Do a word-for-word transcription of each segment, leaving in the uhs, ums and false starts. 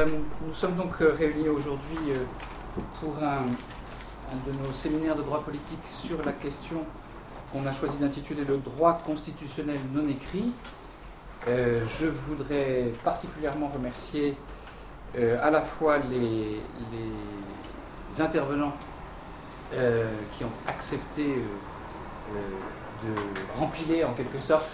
nous sommes donc réunis aujourd'hui euh, pour un, un de nos séminaires de droit politique sur la question qu'on a choisi d'intituler le droit constitutionnel non écrit. Euh, je voudrais particulièrement remercier euh, à la fois les, les intervenants euh, qui ont accepté euh, euh, de rempiler en quelque sorte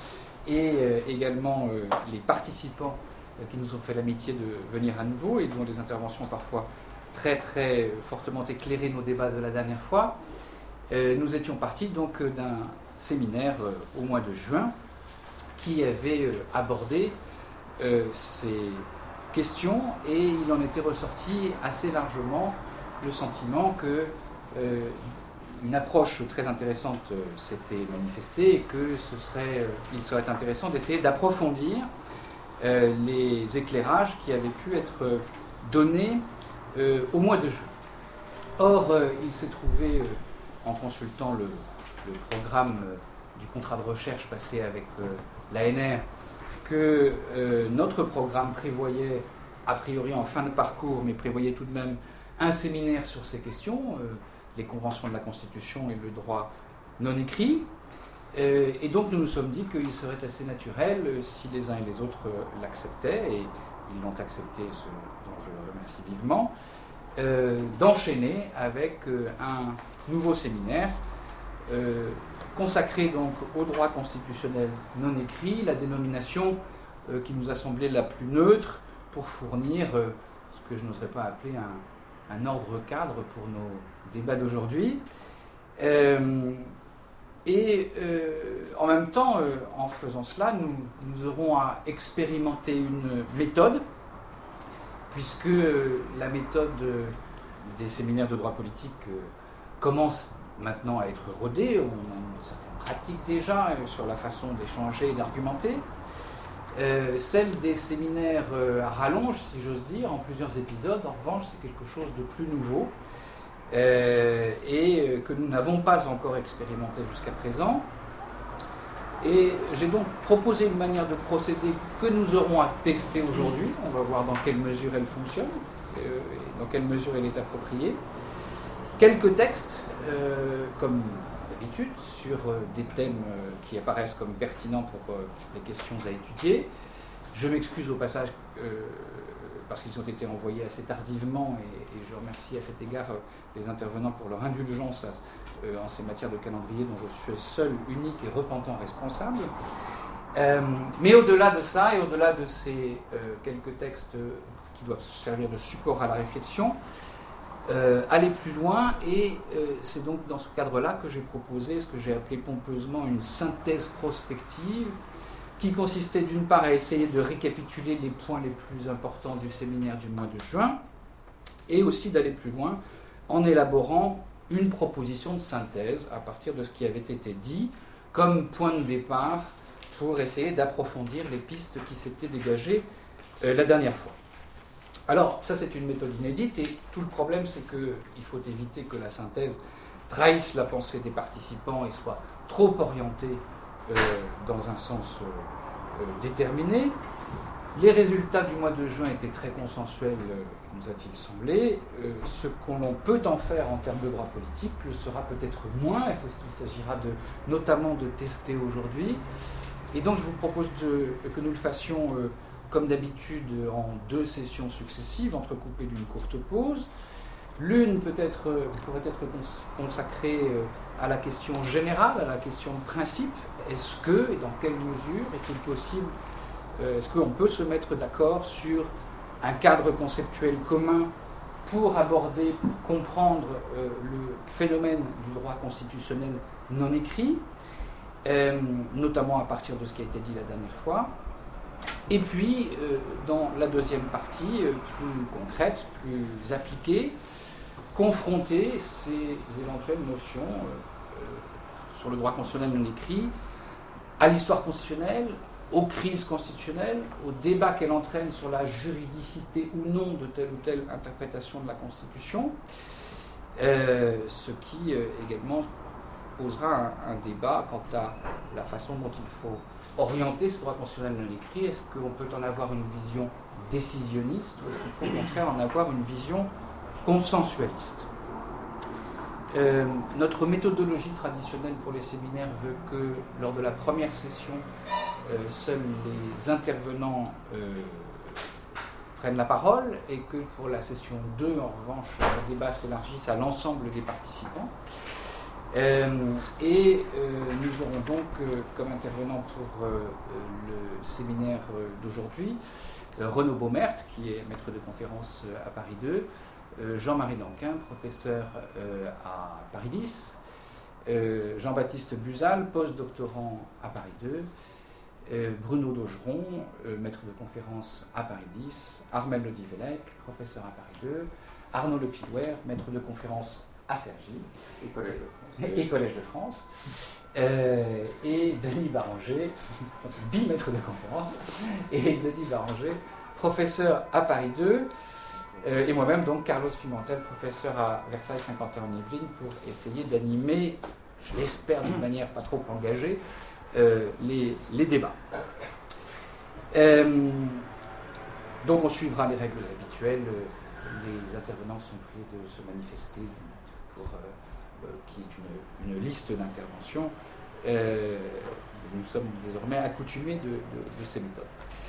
et euh, également euh, les participants euh, qui nous ont fait l'amitié de venir à nouveau et dont les interventions ont parfois très très fortement éclairé nos débats de la dernière fois. Euh, nous étions partis donc d'un séminaire euh, au mois de juin qui avait euh, abordé euh, ces questions et il en était ressorti assez largement le sentiment que euh, une approche très intéressante euh, s'était manifestée et que ce serait, euh, il serait intéressant d'essayer d'approfondir euh, les éclairages qui avaient pu être euh, donnés euh, au mois de juin. Or, euh, il s'est trouvé, euh, en consultant le, le programme euh, du contrat de recherche passé avec euh, l'A N R, que euh, notre programme prévoyait, a priori en fin de parcours, mais prévoyait tout de même un séminaire sur ces questions, euh, les conventions de la Constitution et le droit non écrit. Euh, et donc nous nous sommes dit qu'il serait assez naturel, euh, si les uns et les autres euh, l'acceptaient, et ils l'ont accepté, ce dont je le remercie vivement, euh, d'enchaîner avec euh, un nouveau séminaire euh, consacré donc au droit constitutionnel non écrit, la dénomination euh, qui nous a semblé la plus neutre pour fournir euh, ce que je n'oserais pas appeler un, un ordre cadre pour nos débats d'aujourd'hui. Euh, et euh, en même temps, euh, en faisant cela, nous, nous aurons à expérimenter une méthode, puisque euh, la méthode euh, des séminaires de droit politique euh, commence maintenant à être rodée. On a une certaine pratique déjà euh, sur la façon d'échanger et d'argumenter. Euh, celle des séminaires euh, à rallonge, si j'ose dire, en plusieurs épisodes, en revanche, c'est quelque chose de plus nouveau euh, et euh, que nous n'avons pas encore expérimenté jusqu'à présent. Et j'ai donc proposé une manière de procéder que nous aurons à tester aujourd'hui. On va voir dans quelle mesure elle fonctionne euh, et dans quelle mesure elle est appropriée. Quelques textes, euh, comme d'habitude, sur euh, des thèmes euh, qui apparaissent comme pertinents pour euh, les questions à étudier. Je m'excuse au passage euh, parce qu'ils ont été envoyés assez tardivement et, et je remercie à cet égard euh, les intervenants pour leur indulgence à, euh, en ces matières de calendrier dont je suis seul, unique et repentant responsable. Euh, mais au-delà de ça et au-delà de ces euh, quelques textes qui doivent servir de support à la réflexion, Euh, aller plus loin, et euh, c'est donc dans ce cadre-là que j'ai proposé ce que j'ai appelé pompeusement une synthèse prospective, qui consistait d'une part à essayer de récapituler les points les plus importants du séminaire du mois de juin, et aussi d'aller plus loin en élaborant une proposition de synthèse à partir de ce qui avait été dit, comme point de départ pour essayer d'approfondir les pistes qui s'étaient dégagées euh, la dernière fois. Alors, ça c'est une méthode inédite, et tout le problème c'est qu'il faut éviter que la synthèse trahisse la pensée des participants et soit trop orientée euh, dans un sens euh, euh, déterminé. Les résultats du mois de juin étaient très consensuels, euh, nous a-t-il semblé. Euh, ce qu'on peut en faire en termes de droit politique le sera peut-être moins, et c'est ce qu'il s'agira de, notamment de tester aujourd'hui. Et donc je vous propose de, que nous le fassions euh, comme d'habitude en deux sessions successives, entrecoupées d'une courte pause. L'une peut-être pourrait être consacrée à la question générale, à la question de principe. Est-ce que, et dans quelle mesure, est-il possible, est-ce qu'on peut se mettre d'accord sur un cadre conceptuel commun pour aborder, pour comprendre euh, le phénomène du droit constitutionnel non écrit, euh, notamment à partir de ce qui a été dit la dernière fois. Et puis, euh, dans la deuxième partie, euh, plus concrète, plus appliquée, confronter ces éventuelles notions euh, euh, sur le droit constitutionnel non écrit à l'histoire constitutionnelle, aux crises constitutionnelles, au débat qu'elle entraîne sur la juridicité ou non de telle ou telle interprétation de la Constitution, euh, ce qui euh, également posera un, un débat quant à la façon dont il faut orienter ce droit constitutionnel non écrit. Est-ce qu'on peut en avoir une vision décisionniste ou est-ce qu'il faut au contraire en avoir une vision consensualiste? Euh, notre méthodologie traditionnelle pour les séminaires veut que lors de la première session, euh, seuls les intervenants euh, prennent la parole et que pour la session deux, en revanche, le débat s'élargisse à l'ensemble des participants. Euh, et euh, nous aurons donc euh, comme intervenant pour euh, le séminaire d'aujourd'hui euh, Renaud Baumert, qui est maître de conférence à Paris deux, euh, Jean-Marie Danquin, professeur euh, à Paris dix, euh, Jean-Baptiste Buzal, post-doctorant à Paris deux, euh, Bruno Daugeron, euh, maître de conférence à Paris dix, Armel Le Divelec, professeur à Paris deux, Arnaud Le Pilouer, maître de conférence à Cergy, et Collège de France, et Collège de France, euh, et Denis Baranger, bi-maître de conférence, et Denis Baranger, professeur à Paris deux, euh, et moi-même, donc, Carlos Pimentel, professeur à Versailles cinquante et un en Yvelines, pour essayer d'animer, je l'espère d'une manière pas trop engagée, euh, les, les débats. Euh, donc on suivra les règles habituelles, les intervenants sont priés de se manifester pour, euh, euh, qui est une, une liste d'interventions. Euh, nous sommes désormais accoutumés de, de, de ces méthodes.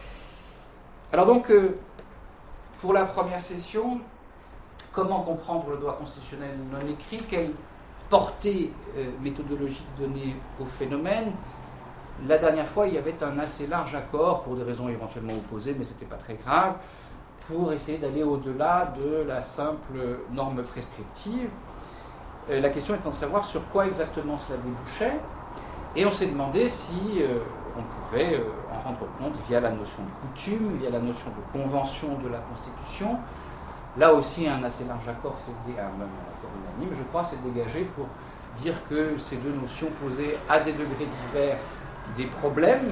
Alors donc, euh, pour la première session, comment comprendre le droit constitutionnel non écrit? Quelle portée euh, méthodologique donnée au phénomène? La dernière fois, il y avait un assez large accord, pour des raisons éventuellement opposées, mais ce n'était pas très grave, pour essayer d'aller au-delà de la simple norme prescriptive. Euh, la question étant de savoir sur quoi exactement cela débouchait, et on s'est demandé si euh, on pouvait euh, en rendre compte via la notion de coutume, via la notion de convention de la Constitution. Là aussi, un assez large accord, s'est dé... un accord unanime, je crois, s'est dégagé pour dire que ces deux notions posaient à des degrés divers des problèmes,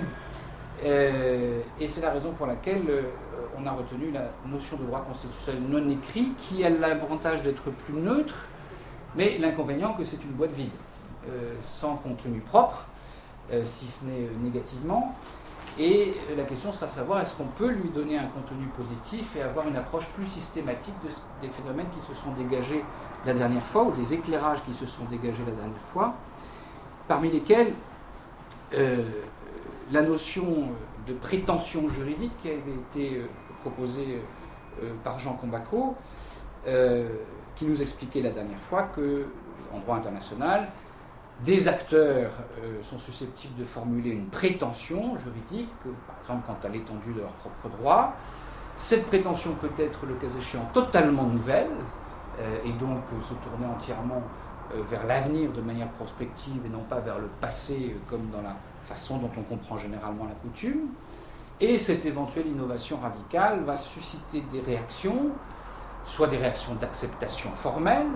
euh, et c'est la raison pour laquelle euh, on a retenu la notion de droit constitutionnel non écrit, qui a l'avantage d'être plus neutre, mais l'inconvénient que c'est une boîte vide, euh, sans contenu propre, euh, si ce n'est négativement, et la question sera de savoir est-ce qu'on peut lui donner un contenu positif et avoir une approche plus systématique de, des phénomènes qui se sont dégagés la dernière fois, ou des éclairages qui se sont dégagés la dernière fois, parmi lesquels Euh, la notion de prétention juridique qui avait été euh, proposée euh, par Jean Combaco, euh, qui nous expliquait la dernière fois qu'en droit international, des acteurs euh, sont susceptibles de formuler une prétention juridique, euh, par exemple quant à l'étendue de leur propre droit. Cette prétention peut être, le cas échéant, totalement nouvelle, euh, et donc euh, se tourner entièrement vers l'avenir de manière prospective et non pas vers le passé comme dans la façon dont on comprend généralement la coutume. Et cette éventuelle innovation radicale va susciter des réactions, soit des réactions d'acceptation formelle,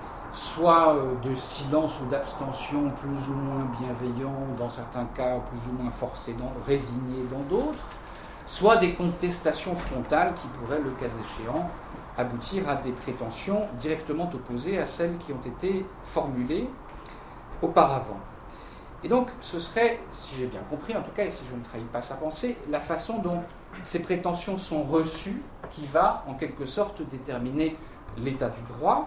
soit de silence ou d'abstention plus ou moins bienveillant, dans certains cas plus ou moins forcés, dans, résignés dans d'autres, soit des contestations frontales qui pourraient, le cas échéant, aboutir à des prétentions directement opposées à celles qui ont été formulées auparavant. Et donc, ce serait, si j'ai bien compris, en tout cas, et si je ne trahis pas sa pensée, la façon dont ces prétentions sont reçues qui va, en quelque sorte, déterminer l'état du droit.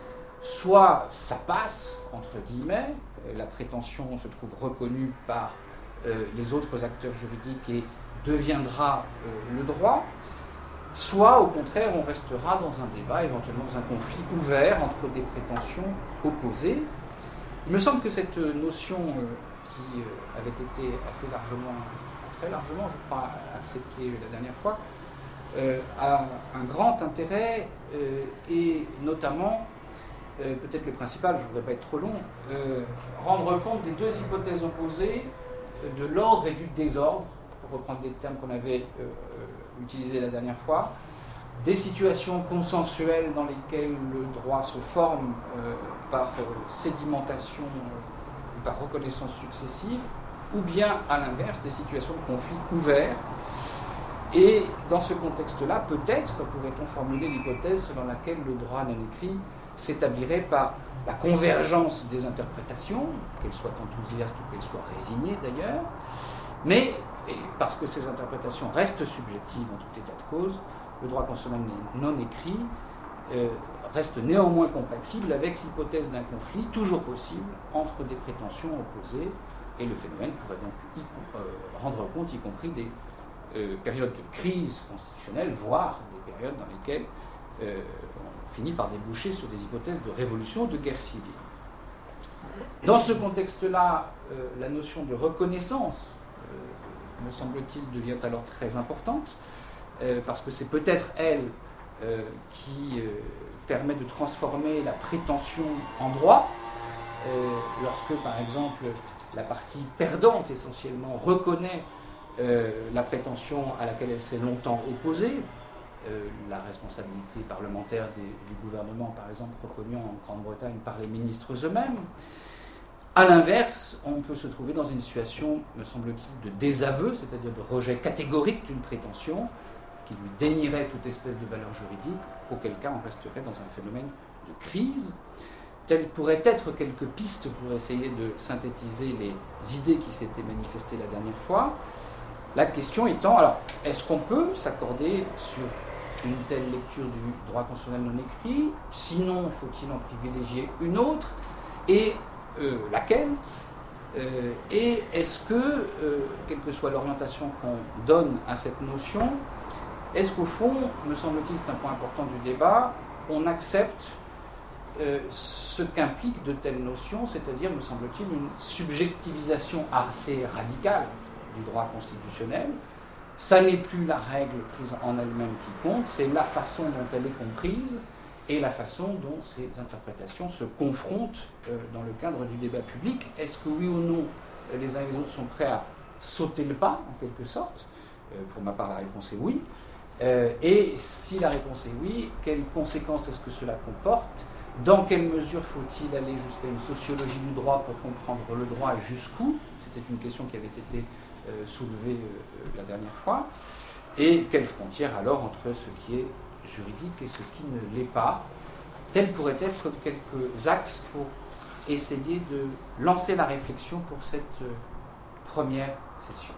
Soit ça passe, entre guillemets, la prétention se trouve reconnue par euh, les autres acteurs juridiques et deviendra euh, le droit, soit, au contraire, on restera dans un débat, éventuellement dans un conflit ouvert entre des prétentions opposées. Il me semble que cette notion euh, qui euh, avait été assez largement, enfin, très largement, je crois, acceptée la dernière fois, euh, a un grand intérêt, euh, et notamment, euh, peut-être le principal, je ne voudrais pas être trop long, euh, rendre compte des deux hypothèses opposées, de l'ordre et du désordre, pour reprendre des termes qu'on avait euh, utilisés la dernière fois, des situations consensuelles dans lesquelles le droit se forme euh, par euh, sédimentation, euh, par reconnaissance successive, ou bien, à l'inverse, des situations de conflit ouvert, Et dans ce contexte-là, peut-être pourrait-on formuler l'hypothèse selon laquelle le droit non écrit s'établirait par la convergence des interprétations, qu'elles soient enthousiastes ou qu'elles soient résignées d'ailleurs, mais parce que ces interprétations restent subjectives en tout état de cause, le droit constitutionnel non écrit euh, reste néanmoins compatible avec l'hypothèse d'un conflit toujours possible entre des prétentions opposées, et le phénomène pourrait donc y, euh, rendre compte y compris des euh, périodes de crise constitutionnelle, voire des périodes dans lesquelles euh, on finit par déboucher sur des hypothèses de révolution ou de guerre civile. Dans ce contexte-là, euh, la notion de reconnaissance, euh, me semble-t-il, devient alors très importante, euh, parce que c'est peut-être elle euh, qui euh, permet de transformer la prétention en droit, euh, lorsque, par exemple, la partie perdante, essentiellement, reconnaît euh, la prétention à laquelle elle s'est longtemps opposée, euh, la responsabilité parlementaire des, du gouvernement, par exemple, reconnue en Grande-Bretagne par les ministres eux-mêmes. A l'inverse, on peut se trouver dans une situation, me semble-t-il, de désaveu, c'est-à-dire de rejet catégorique d'une prétention, qui lui dénierait toute espèce de valeur juridique, auquel cas on resterait dans un phénomène de crise. Telles pourraient être quelques pistes pour essayer de synthétiser les idées qui s'étaient manifestées la dernière fois. La question étant, alors, est-ce qu'on peut s'accorder sur une telle lecture du droit constitutionnel non écrit? Sinon, faut-il en privilégier une autre? Et euh, laquelle? euh, Et est-ce que, euh, quelle que soit l'orientation qu'on donne à cette notion, est-ce qu'au fond, me semble-t-il, c'est un point important du débat, on accepte euh, ce qu'implique de telles notions, c'est-à-dire, me semble-t-il, une subjectivisation assez radicale du droit constitutionnel? Ça n'est plus la règle prise en elle-même qui compte, c'est la façon dont elle est comprise et la façon dont ces interprétations se confrontent euh, dans le cadre du débat public. Est-ce que oui ou non, les uns et les autres sont prêts à sauter le pas, en quelque sorte? euh, Pour ma part, la réponse est oui. Euh, et si la réponse est oui, quelles conséquences est-ce que cela comporte? Dans quelle mesure faut-il aller jusqu'à une sociologie du droit pour comprendre le droit et jusqu'où? C'était une question qui avait été euh, soulevée euh, la dernière fois. Et quelle frontière alors entre ce qui est juridique et ce qui ne l'est pas? Tels pourraient être quelques axes pour essayer de lancer la réflexion pour cette euh, première session.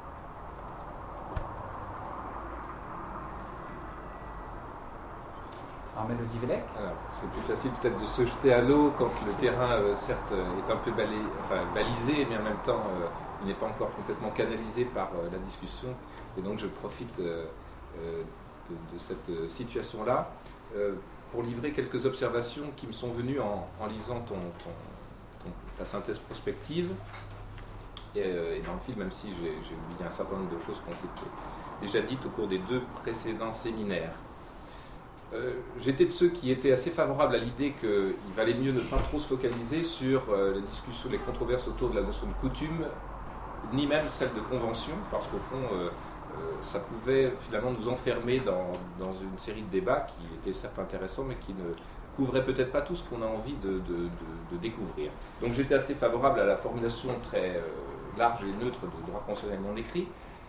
Armel Odivelec. Alors, c'est plus facile peut-être de se jeter à l'eau quand le terrain, euh, certes, est un peu balé, enfin, balisé, mais en même temps, euh, il n'est pas encore complètement canalisé par euh, la discussion. Et donc, je profite euh, euh, de, de cette situation-là euh, pour livrer quelques observations qui me sont venues en, en lisant ton, ton, ton, ta synthèse prospective. Et, euh, et dans le film, même si j'ai, j'ai oublié un certain nombre de choses qu'on s'était déjà dites au cours des deux précédents séminaires. Euh, j'étais de ceux qui étaient assez favorables à l'idée qu'il valait mieux ne pas trop se focaliser sur euh, les discussions, les controverses autour de la notion de coutume, ni même celle de convention, parce qu'au fond, euh, euh, ça pouvait finalement nous enfermer dans, dans une série de débats qui étaient certes intéressants, mais qui ne couvraient peut-être pas tout ce qu'on a envie de, de, de, de découvrir. Donc j'étais assez favorable à la formulation très euh, large et neutre de droit constitutionnel non écrit.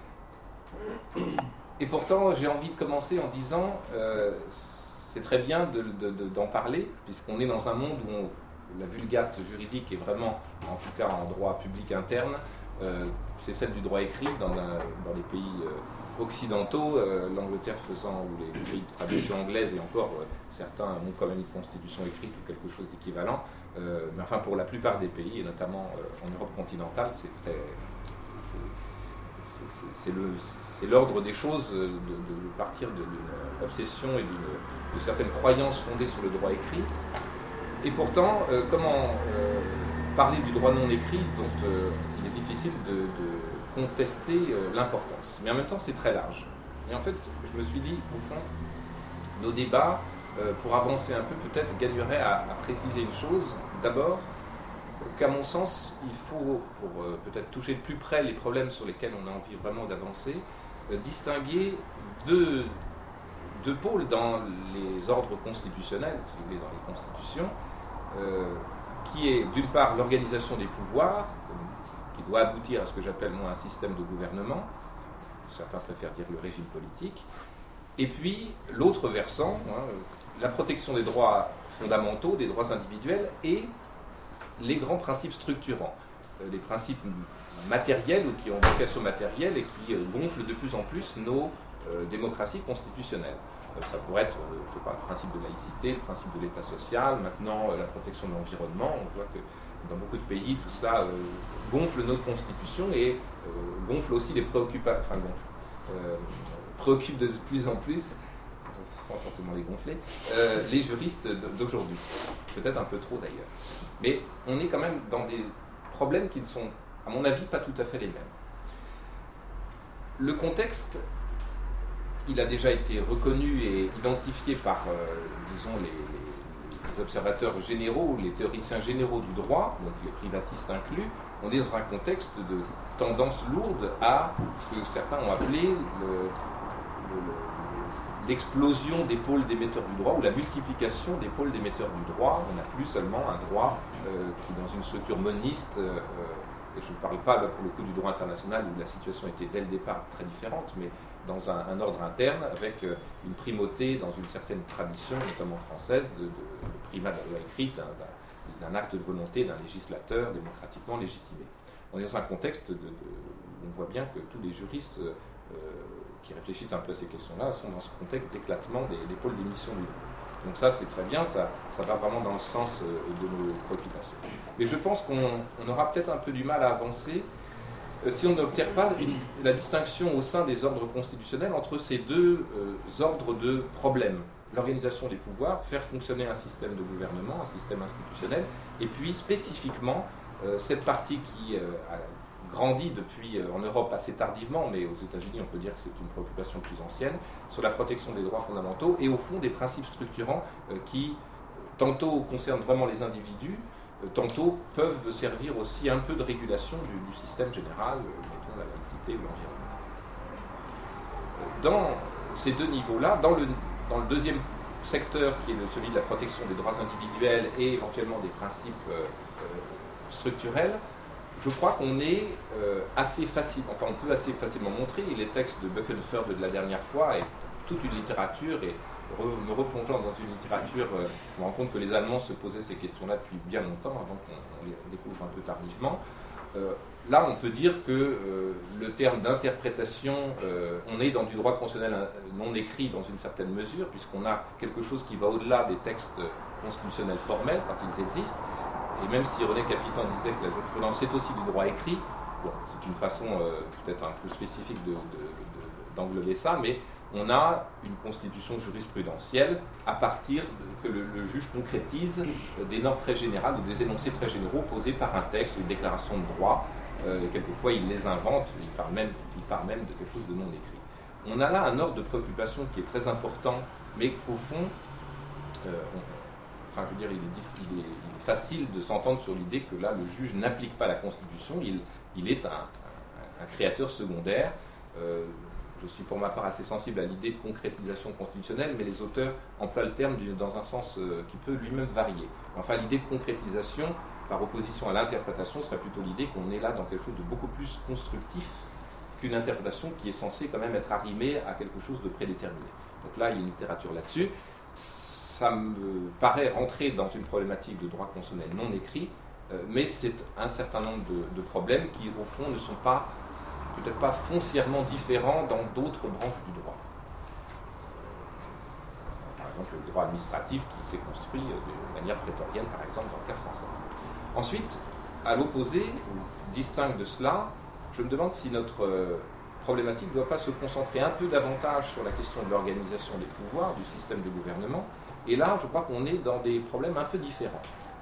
Et pourtant, j'ai envie de commencer en disant, euh, c'est très bien de, de, de, d'en parler, puisqu'on est dans un monde où on, la vulgate juridique est vraiment, en tout cas en droit public interne, euh, c'est celle du droit écrit dans, la, dans les pays euh, occidentaux, euh, l'Angleterre faisant, ou les pays de tradition anglaise, et encore, euh, certains ont quand même une constitution écrite ou quelque chose d'équivalent, euh, mais enfin pour la plupart des pays, et notamment euh, en Europe continentale, c'est très... C'est, c'est, c'est, c'est, c'est le... C'est l'ordre des choses de, de partir d'une obsession et d'une, de certaines croyances fondées sur le droit écrit. Et pourtant, euh, comment euh, parler du droit non écrit dont euh, il est difficile de, de contester euh, l'importance. Mais en même temps, c'est très large. Et en fait, je me suis dit, au fond, nos débats, euh, pour avancer un peu, peut-être gagneraient à, à préciser une chose. D'abord, qu'à mon sens, il faut, pour euh, peut-être toucher de plus près les problèmes sur lesquels on a envie vraiment d'avancer, euh, distinguer deux, deux pôles dans les ordres constitutionnels, si vous voulez, dans les constitutions, euh, qui est d'une part l'organisation des pouvoirs, qui doit aboutir à ce que j'appelle moi un système de gouvernement, certains préfèrent dire le régime politique. Et puis l'autre versant, hein, la protection des droits fondamentaux, des droits individuels et les grands principes structurants, euh, les principes matériels ou qui ont vocation matérielle et qui euh, gonflent de plus en plus nos euh, démocraties constitutionnelles. Euh, ça pourrait être, euh, je sais pas, le principe de laïcité, le principe de l'État social, maintenant euh, la protection de l'environnement. On voit que dans beaucoup de pays, tout cela euh, gonfle notre constitution et euh, gonfle aussi les préoccupations, enfin gonfle, euh, préoccupe de plus en plus, sans forcément les gonfler, euh, les juristes d'aujourd'hui. Peut-être un peu trop d'ailleurs. Mais on est quand même dans des problèmes qui ne sont, à mon avis, pas tout à fait les mêmes. Le contexte, il a déjà été reconnu et identifié par, euh, disons, les, les observateurs généraux, les théoriciens généraux du droit, donc les privatistes inclus. On est dans un contexte de tendance lourde à ce que certains ont appelé le, le, le l'explosion des pôles d'émetteurs du droit ou la multiplication des pôles d'émetteurs du droit. On n'a plus seulement un droit euh, qui, dans une structure moniste, euh, et je ne parle pas là, pour le coup du droit international où la situation était dès le départ très différente, mais dans un, un ordre interne avec euh, une primauté dans une certaine tradition, notamment française, de, de, de primat de la loi écrite, d'un, d'un acte de volonté d'un législateur démocratiquement légitimé. On est dans un contexte de, de, où on voit bien que tous les juristes euh, qui réfléchissent un peu à ces questions-là sont dans ce contexte d'éclatement des, des pôles d'émission du droit. Donc ça, c'est très bien, ça, ça va vraiment dans le sens de nos préoccupations. Mais je pense qu'on on aura peut-être un peu du mal à avancer euh, si on n'obtient pas une, la distinction au sein des ordres constitutionnels entre ces deux euh, ordres de problèmes. L'organisation des pouvoirs, faire fonctionner un système de gouvernement, un système institutionnel, et puis spécifiquement euh, cette partie qui euh, a grandi depuis, euh, en Europe assez tardivement, mais aux États-Unis on peut dire que c'est une préoccupation plus ancienne, sur la protection des droits fondamentaux et au fond des principes structurants euh, qui tantôt concernent vraiment les individus, euh, tantôt peuvent servir aussi un peu de régulation du, du système général, euh, mettons la laïcité ou l'environnement. Dans ces deux niveaux-là, dans le, dans le deuxième secteur qui est celui de la protection des droits individuels et éventuellement des principes euh, euh, structurels, je crois qu'on est euh, assez facile, enfin on peut assez facilement montrer, et les textes de Buckenford de la dernière fois, et toute une littérature, et re, me replongeant dans une littérature, euh, on me rend compte que les Allemands se posaient ces questions-là depuis bien longtemps, avant qu'on les découvre un peu tardivement. Euh, là, on peut dire que euh, le terme d'interprétation, euh, on est dans du droit constitutionnel non écrit dans une certaine mesure, puisqu'on a quelque chose qui va au-delà des textes constitutionnels formels, quand ils existent. Et même si René Capitan disait que la jurisprudence c'est aussi du droit écrit, bon, c'est une façon euh, peut-être un peu spécifique de, de, de, d'englober ça, mais on a une constitution jurisprudentielle à partir de, que le, le juge concrétise des normes très générales ou des énoncés très généraux posés par un texte, une déclaration de droit. Euh, et quelquefois il les invente, il parle, même, il parle même de quelque chose de non écrit. On a là un ordre de préoccupation qui est très important, mais qu'au fond, euh, on, Enfin, je veux dire, il est, il, est, il est facile de s'entendre sur l'idée que là, le juge n'applique pas la Constitution, il, il est un, un, un créateur secondaire. Euh, je suis pour ma part assez sensible à l'idée de concrétisation constitutionnelle, mais les auteurs emploient le terme dans un sens euh, qui peut lui-même varier. Enfin, l'idée de concrétisation, par opposition à l'interprétation, serait plutôt l'idée qu'on est là dans quelque chose de beaucoup plus constructif qu'une interprétation qui est censée quand même être arrimée à quelque chose de prédéterminé. Donc là, il y a une littérature là-dessus. Ça me paraît rentrer dans une problématique de droit constitutionnel non écrit, euh, mais c'est un certain nombre de, de problèmes qui, au fond, ne sont pas, peut-être pas foncièrement différents dans d'autres branches du droit. Par exemple, le droit administratif qui s'est construit de manière prétorienne, par exemple, dans le cas français. Ensuite, à l'opposé, distinct de cela, je me demande si notre euh, problématique ne doit pas se concentrer un peu davantage sur la question de l'organisation des pouvoirs, du système de gouvernement. Et là, je crois qu'on est dans des problèmes un peu différents.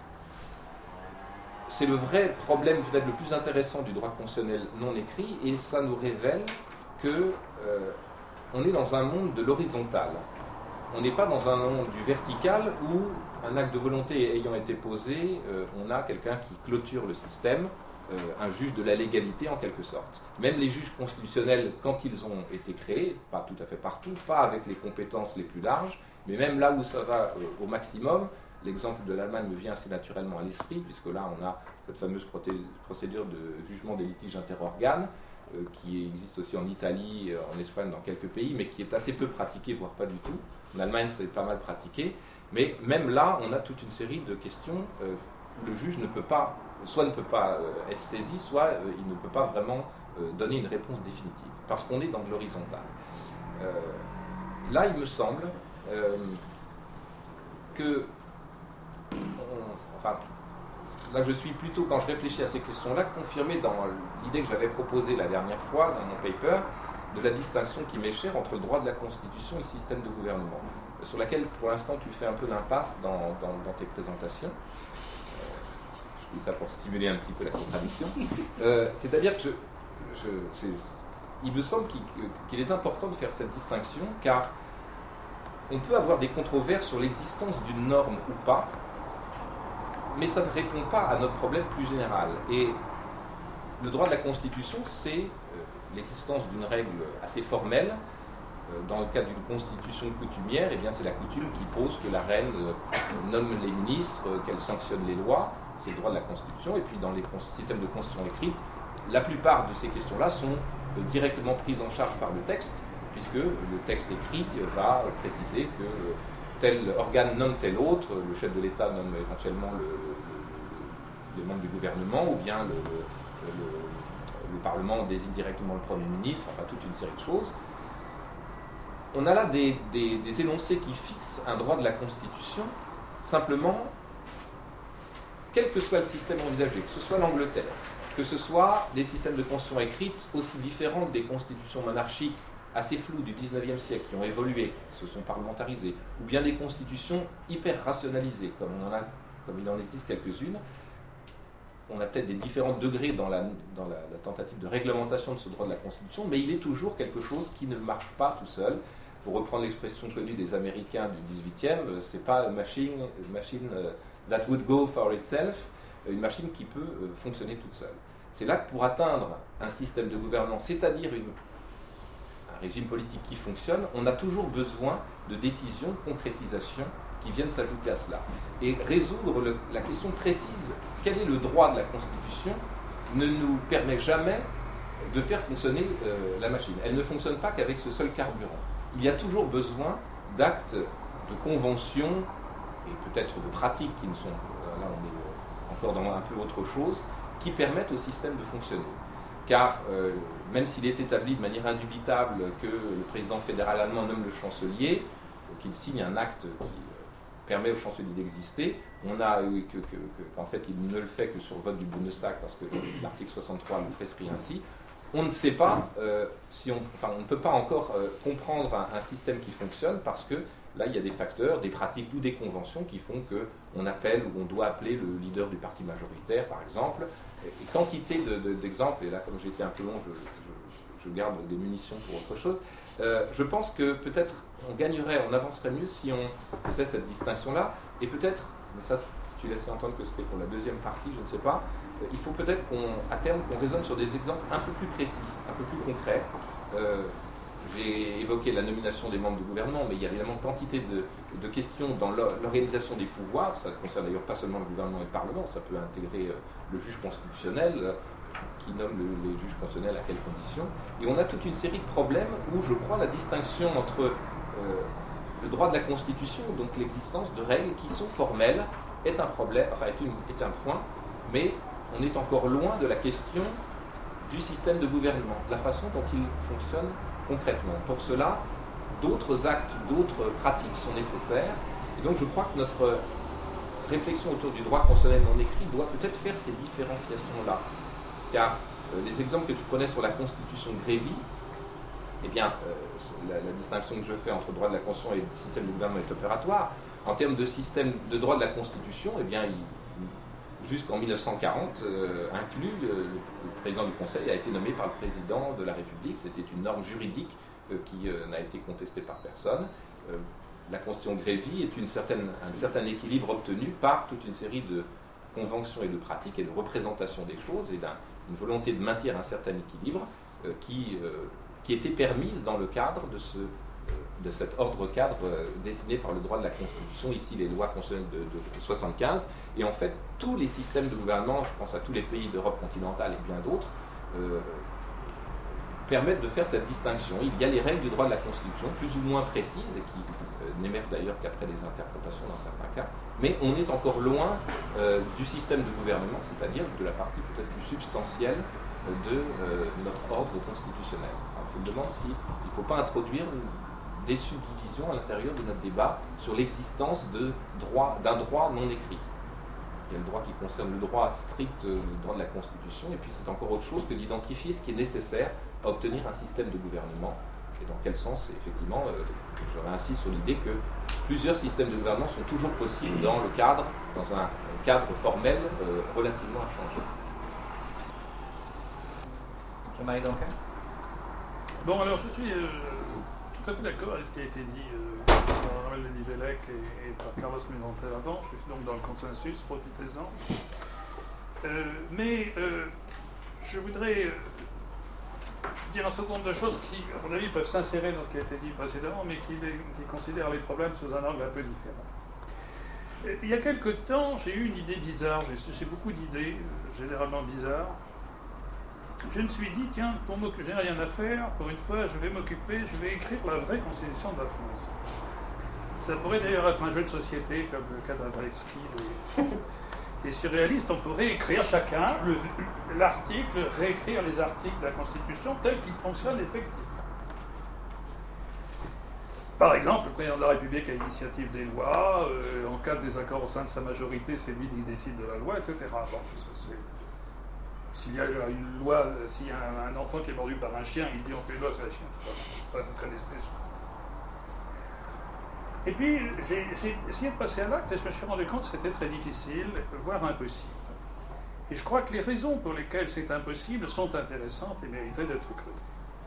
C'est le vrai problème peut-être le plus intéressant du droit constitutionnel non écrit, et ça nous révèle qu'on euh, est dans un monde de l'horizontal. On n'est pas dans un monde du vertical où, un acte de volonté ayant été posé, euh, on a quelqu'un qui clôture le système, euh, un juge de la légalité en quelque sorte. Même les juges constitutionnels, quand ils ont été créés, pas tout à fait partout, pas avec les compétences les plus larges, mais même là où ça va euh, au maximum, l'exemple de l'Allemagne me vient assez naturellement à l'esprit, puisque là on a cette fameuse procédure de jugement des litiges interorganes. euh, qui existe aussi en Italie, euh, en Espagne, dans quelques pays, mais qui est assez peu pratiqué, voire pas du tout. En Allemagne, c'est pas mal pratiqué. Mais même là, on a toute une série de questions euh, où le juge ne peut pas, soit ne peut pas euh, être saisi, soit euh, il ne peut pas vraiment euh, donner une réponse définitive, parce qu'on est dans de l'horizontal. Euh, là, il me semble euh, que... On, enfin, là, je suis plutôt, quand je réfléchis à ces questions-là, confirmé dans l'idée que j'avais proposée la dernière fois dans mon paper, de la distinction qui m'est chère entre le droit de la Constitution et le système de gouvernement, sur laquelle, pour l'instant, tu fais un peu l'impasse dans, dans, dans tes présentations. Euh, je dis ça pour stimuler un petit peu la contradiction. Euh, c'est-à-dire que je, je, c'est, il me semble qu'il, qu'il est important de faire cette distinction, car on peut avoir des controverses sur l'existence d'une norme ou pas, mais ça ne répond pas à notre problème plus général. Et le droit de la Constitution, c'est euh, l'existence d'une règle assez formelle. Euh, dans le cas d'une constitution coutumière, eh bien, c'est la coutume qui pose que la reine euh, nomme les ministres, euh, qu'elle sanctionne les lois, c'est le droit de la Constitution. Et puis dans les systèmes de constitution écrite, la plupart de ces questions-là sont euh, directement prises en charge par le texte, puisque le texte écrit euh, va préciser que euh, tel organe nomme tel autre, le chef de l'État nomme éventuellement le, le, les membres du gouvernement, ou bien le, le, le Parlement désigne directement le Premier ministre, enfin toute une série de choses. On a là des, des, des énoncés qui fixent un droit de la Constitution, simplement, quel que soit le système envisagé, que ce soit l'Angleterre, que ce soit des systèmes de constitution écrite aussi différents des constitutions monarchiques assez floues du dix-neuvième siècle, qui ont évolué, qui se sont parlementarisées, ou bien des constitutions hyper rationalisées, comme, on en a, comme il en existe quelques-unes. On a peut-être des différents degrés dans, la, dans la, la tentative de réglementation de ce droit de la Constitution, mais il est toujours quelque chose qui ne marche pas tout seul. Pour reprendre l'expression connue des Américains du dix-huitième, c'est pas une machine, machine that would go for itself, une machine qui peut fonctionner toute seule. C'est là que pour atteindre un système de gouvernance, c'est-à-dire une régime politique qui fonctionne, on a toujours besoin de décisions, de concrétisation qui viennent s'ajouter à cela. Et résoudre le, la question précise, quel est le droit de la Constitution, ne nous permet jamais de faire fonctionner euh, la machine. Elle ne fonctionne pas qu'avec ce seul carburant. Il y a toujours besoin d'actes, de conventions et peut-être de pratiques qui ne sont, euh, là on est encore dans un peu autre chose, qui permettent au système de fonctionner. Car euh, même s'il est établi de manière indubitable que le président fédéral allemand nomme le chancelier, qu'il signe un acte qui euh, permet au chancelier d'exister, on a euh, que, que, que, qu'en fait il ne le fait que sur vote du Bundestag parce que l'article soixante-trois le prescrit ainsi. On ne sait pas euh, si on, enfin on ne peut pas encore euh, comprendre un, un système qui fonctionne parce que là il y a des facteurs, des pratiques ou des conventions qui font que on appelle ou on doit appeler le leader du parti majoritaire par exemple. Et quantité de, de, d'exemples, et là comme j'ai été un peu long, je, je, je garde des munitions pour autre chose. Euh, je pense que peut-être on gagnerait, on avancerait mieux si on faisait cette distinction-là, et peut-être, mais ça tu laissais entendre que c'était pour la deuxième partie, je ne sais pas, euh, il faut peut-être qu'à terme qu'on raisonne sur des exemples un peu plus précis, un peu plus concrets. Euh, j'ai évoqué la nomination des membres du gouvernement, mais il y a évidemment quantité de, de questions dans l'organisation des pouvoirs, ça ne concerne d'ailleurs pas seulement le gouvernement et le Parlement, ça peut intégrer euh, le juge constitutionnel, euh, qui nomme le, les juges constitutionnels à quelles conditions. Et on a toute une série de problèmes où je crois la distinction entre euh, le droit de la Constitution, donc l'existence de règles qui sont formelles, est un problème, enfin est, une, est un point, mais on est encore loin de la question du système de gouvernement, la façon dont il fonctionne concrètement. Pour cela, d'autres actes, d'autres pratiques sont nécessaires. Et donc je crois que notre réflexion autour du droit constitutionnel non écrit doit peut-être faire ces différenciations-là. Car euh, les exemples que tu prenais sur la Constitution Grévy, eh bien, euh, la, la distinction que je fais entre droit de la Constitution et le système de gouvernement est opératoire. En termes de système de droit de la Constitution, eh bien, il, jusqu'en mille neuf cent quarante, euh, inclus, euh, le président du Conseil a été nommé par le président de la République. C'était une norme juridique euh, qui euh, n'a été contestée par personne. Euh, la Constitution Grévy est une certaine, un certain équilibre obtenu par toute une série de conventions et de pratiques et de représentations des choses et d'une volonté de maintenir un certain équilibre euh, qui, euh, qui était permise dans le cadre de, ce, euh, de cet ordre cadre euh, dessiné par le droit de la Constitution, ici les lois constitutionnelles de, de soixante-quinze. Et en fait, tous les systèmes de gouvernement, je pense à tous les pays d'Europe continentale et bien d'autres, euh, permettent de faire cette distinction. Il y a les règles du droit de la Constitution, plus ou moins précises, et qui euh, n'émergent d'ailleurs qu'après les interprétations dans certains cas, mais on est encore loin euh, du système de gouvernement, c'est-à-dire de la partie peut-être plus substantielle de euh, notre ordre constitutionnel. Alors, je me demande s'il ne faut pas introduire des subdivisions à l'intérieur de notre débat sur l'existence de droit, d'un droit non écrit. Il y a le droit qui concerne le droit strict, le droit de la Constitution, et puis c'est encore autre chose que d'identifier ce qui est nécessaire à obtenir un système de gouvernement, et dans quel sens, effectivement, euh, je réinsiste sur l'idée que plusieurs systèmes de gouvernement sont toujours possibles dans le cadre, dans un cadre formel euh, relativement inchangé. Jean-Marie Duncan. Bon, alors je suis euh, tout à fait d'accord avec ce qui a été dit euh, par Ramel Lénivellec et, et par Carlos Menontel avant. Je suis donc dans le consensus, profitez-en. Euh, mais euh, je voudrais euh, dire un certain nombre de choses qui, à mon avis, peuvent s'insérer dans ce qui a été dit précédemment, mais qui, qui considèrent les problèmes sous un angle un peu différent. Il y a quelque temps, j'ai eu une idée bizarre, j'ai beaucoup d'idées, généralement bizarres. Je me suis dit, tiens, pour moi que j'ai rien à faire, pour une fois, je vais m'occuper, je vais écrire la vraie Constitution de la France. Ça pourrait d'ailleurs être un jeu de société, comme le cas d'Avretzky, des, des surréalistes. On pourrait écrire chacun l'article, réécrire les articles de la Constitution tels qu'ils fonctionnent effectivement. Par exemple, le président de la République a l'initiative des lois, euh, en cas de désaccord au sein de sa majorité, c'est lui qui décide de la loi, et cetera. Bon, c'est... S'il y a une loi, s'il y a un enfant qui est mordu par un chien, il dit on fait une loi sur les chiens. Enfin, vous connaissez. Et puis, j'ai, j'ai essayé de passer à l'acte et je me suis rendu compte que c'était très difficile, voire impossible. Et je crois que les raisons pour lesquelles c'est impossible sont intéressantes et mériteraient d'être creusées.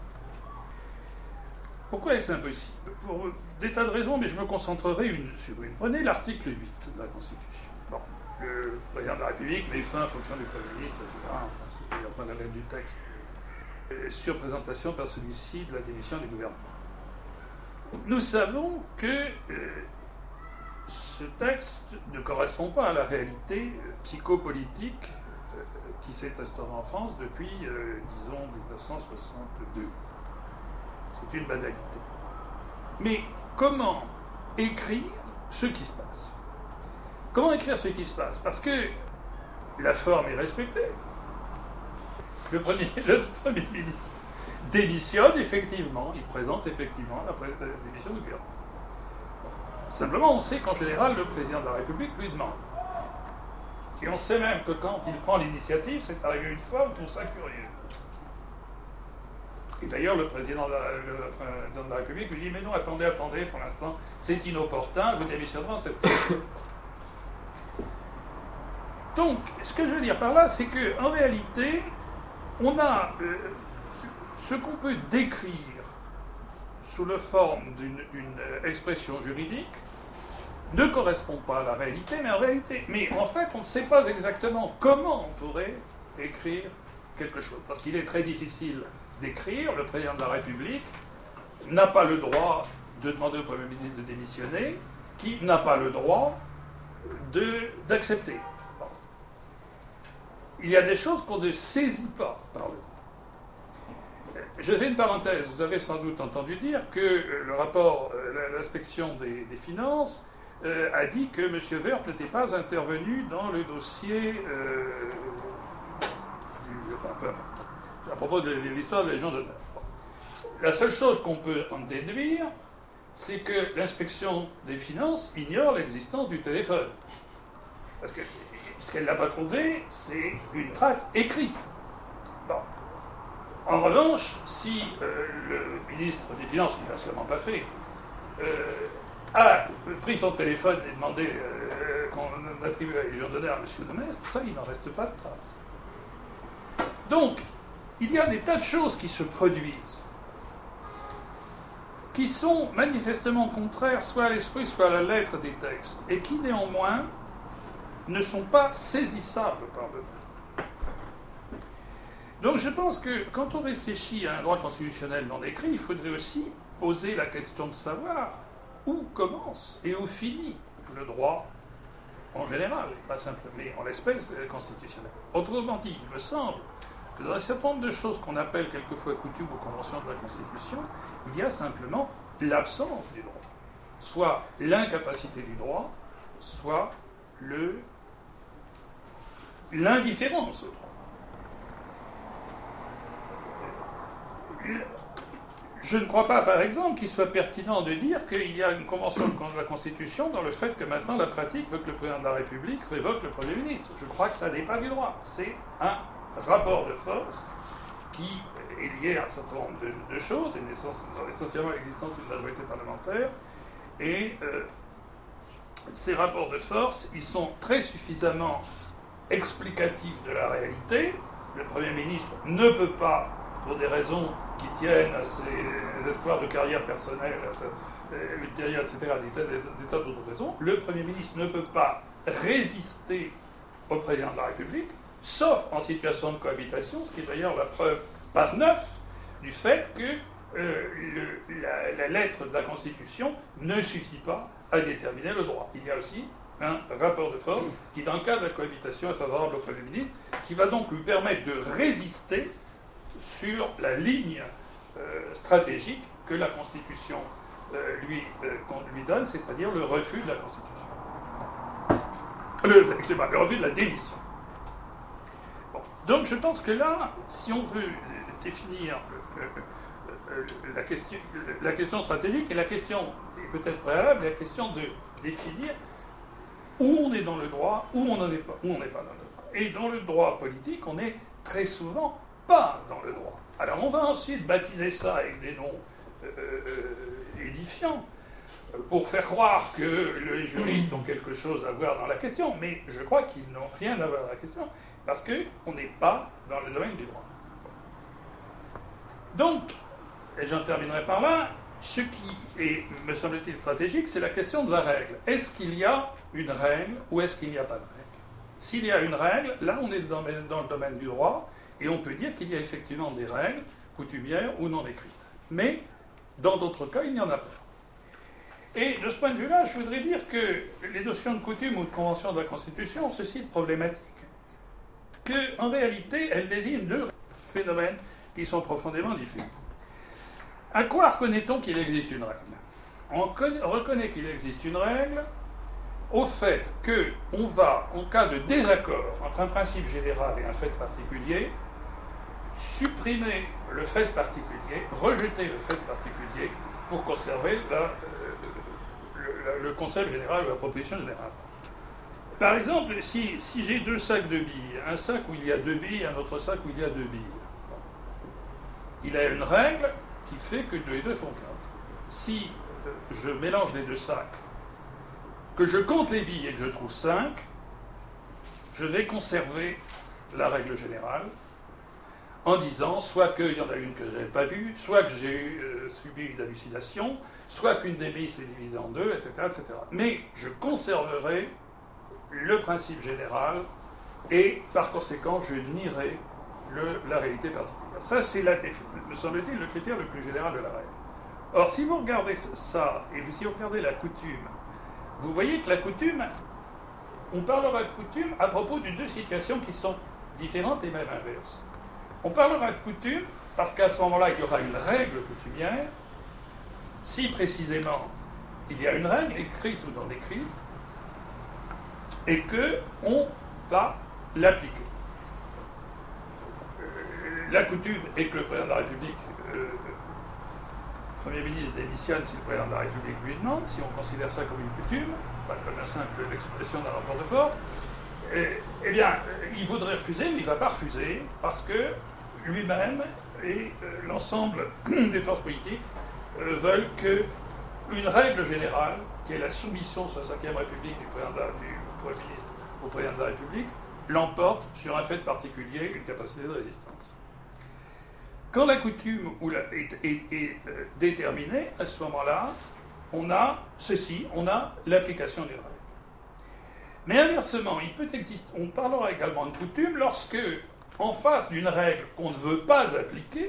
Pourquoi est-ce impossible? Pour des tas de raisons, mais je me concentrerai une, sur une. Prenez l'article huit de la Constitution. Bon. Le président de la République met fin en fonction du Premier ministre, et cetera. Enfin, c'est pas la lettre du texte. Euh, sur présentation par celui-ci de la démission du gouvernement. Nous savons que euh, ce texte ne correspond pas à la réalité euh, psychopolitique euh, qui s'est instaurée en France depuis, euh, disons, dix-neuf cent soixante-deux. C'est une banalité. Mais comment écrire ce qui se passe? Comment écrire ce qui se passe? Parce que la forme est respectée. Le premier, le premier ministre démissionne effectivement, il présente effectivement la, pré- la démission du gouvernement. Simplement, on sait qu'en général, le président de la République lui demande. Et on sait même que quand il prend l'initiative, c'est arrivé une fois, on trouve ça curieux. Et d'ailleurs, le président, de la, le président de la République lui dit « Mais non, attendez, attendez, pour l'instant, c'est inopportun, vous démissionnerez en septembre. » Donc, ce que je veux dire par là, c'est qu'en réalité, on a euh, ce qu'on peut décrire sous la forme d'une, d'une expression juridique ne correspond pas à la réalité, mais en réalité, mais en fait, on ne sait pas exactement comment on pourrait écrire quelque chose, parce qu'il est très difficile d'écrire. Le président de la République n'a pas le droit de demander au Premier ministre de démissionner, qui n'a pas le droit de, d'accepter. Il y a des choses qu'on ne saisit pas par le droit. Je fais une parenthèse. Vous avez sans doute entendu dire que le rapport, l'inspection des, des finances, euh, a dit que M. Woerth n'était pas intervenu dans le dossier euh, du, enfin, peu importe, à propos de l'histoire des Légions d'honneur. La seule chose qu'on peut en déduire, c'est que l'inspection des finances ignore l'existence du téléphone. Parce que ce qu'elle n'a pas trouvé, c'est une trace écrite. Bon. En revanche, si euh, le ministre des Finances, qui ne l'a sûrement pas fait, euh, a pris son téléphone et demandé euh, qu'on attribue la Légion d'honneur à M. de Maistre, ça, il n'en reste pas de trace. Donc, il y a des tas de choses qui se produisent, qui sont manifestement contraires soit à l'esprit, soit à la lettre des textes, et qui néanmoins ne sont pas saisissables par le droit. Donc je pense que quand on réfléchit à un droit constitutionnel non écrit, il faudrait aussi poser la question de savoir où commence et où finit le droit en général, pas simplement, mais en l'espèce constitutionnelle. Autrement dit, il me semble, que dans un certain nombre de choses qu'on appelle quelquefois coutumes ou conventions de la Constitution, il y a simplement l'absence du droit. Soit l'incapacité du droit, soit le, l'indifférence au droit. Je ne crois pas, par exemple, qu'il soit pertinent de dire qu'il y a une convention de la Constitution dans le fait que maintenant la pratique veut que le président de la République révoque le Premier ministre. Je crois que ça n'est pas du droit. C'est un rapport de force qui est lié à un certain nombre de, de choses, et essentiellement l'existence d'une majorité parlementaire. Et euh, ces rapports de force, ils sont très suffisamment explicatifs de la réalité. Le Premier ministre ne peut pas, pour des raisons qui tiennent à ses espoirs de carrière personnelle, à sa, euh, ultérieure, et cetera, des tas, des tas d'autres raisons, le Premier ministre ne peut pas résister au Président de la République, sauf en situation de cohabitation, ce qui est d'ailleurs la preuve par neuf du fait que euh, le, la, la lettre de la Constitution ne suffit pas à déterminer le droit. Il y a aussi un rapport de force qui, dans le cas de la cohabitation, est favorable au Premier ministre, qui va donc lui permettre de résister sur la ligne euh, stratégique que la Constitution euh, lui, euh, lui donne, c'est-à-dire le refus de la Constitution. Le, excusez-moi, le refus de la démission. Bon. Donc je pense que là, si on veut définir le, le, le, la, question, la question stratégique, et la question est peut-être préalable, la question de définir où on est dans le droit, où on n'en est pas, où on n'est pas dans le droit. Et dans le droit politique, on est très souvent pas dans le droit. Alors on va ensuite baptiser ça avec des noms euh, euh, édifiants pour faire croire que les juristes ont quelque chose à voir dans la question, mais je crois qu'ils n'ont rien à voir dans la question, parce qu'on n'est pas dans le domaine du droit. Donc, et j'en terminerai par là, ce qui est, me semble-t-il, stratégique, c'est la question de la règle. Est-ce qu'il y a une règle ou est-ce qu'il n'y a pas de règle? S'il y a une règle, là on est dans, dans le domaine du droit, et on peut dire qu'il y a effectivement des règles, coutumières ou non écrites. Mais, dans d'autres cas, il n'y en a pas. Et de ce point de vue-là, je voudrais dire que les notions de coutume ou de convention de la Constitution ont ceci de problématique, qu'en réalité, elles désignent deux phénomènes qui sont profondément différents. À quoi reconnaît-on qu'il existe une règle? On reconnaît qu'il existe une règle au fait qu'on va, en cas de désaccord entre un principe général et un fait particulier, supprimer le fait particulier, rejeter le fait particulier pour conserver la, euh, le, le concept général ou la proposition générale. Par exemple, si, si j'ai deux sacs de billes, un sac où il y a deux billes, un autre sac où il y a deux billes, il y a une règle qui fait que deux et deux font quatre. Si euh, je mélange les deux sacs, que je compte les billes et que je trouve cinq, je vais conserver la règle générale en disant soit qu'il y en a une que je n'avais pas vue, soit que j'ai euh, subi une hallucination, soit qu'une des billes s'est divisée en deux, et cetera, et cetera. Mais je conserverai le principe général et par conséquent je nierai le, la réalité particulière. Ça, c'est, la, me semble-t-il, le critère le plus général de la règle. Or, si vous regardez ça, et si vous regardez la coutume, vous voyez que la coutume, on parlera de coutume à propos de deux situations qui sont différentes et même inverses. On parlera de coutume parce qu'à ce moment-là, il y aura une règle coutumière, si précisément il y a une règle écrite ou non écrite, et qu'on va l'appliquer. La coutume est que le président de la République, euh, le Premier ministre démissionne si le président de la République lui demande, si on considère ça comme une coutume, pas comme une simple expression d'un rapport de force, et, eh bien, il voudrait refuser, mais il ne va pas refuser, parce que lui-même et euh, l'ensemble des forces politiques euh, veulent qu'une règle générale, qui est la soumission sous la cinquième République du, président de la, du Premier ministre au président de la République, l'emporte sur un fait particulier, une capacité de résistance. Quand la coutume ou la, est, est, est euh, déterminée, à ce moment-là, on a ceci, on a l'application d'une règle. Mais inversement, il peut exister, on parlera également de coutume lorsque, en face d'une règle qu'on ne veut pas appliquer,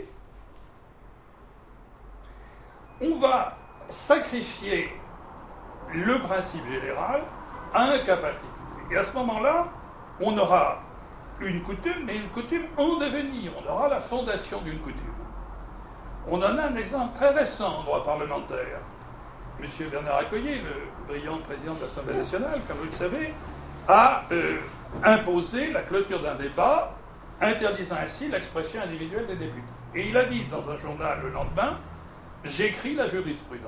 on va sacrifier le principe général à un cas particulier. Et à ce moment-là, on aura une coutume, mais une coutume en devenir. On aura la fondation d'une coutume. On en a un exemple très récent en droit parlementaire. Monsieur Bernard Accoyer, le brillant président de l'Assemblée nationale, comme vous le savez, a euh, imposé la clôture d'un débat, interdisant ainsi l'expression individuelle des députés. Et il a dit dans un journal le lendemain, « J'écris la jurisprudence ».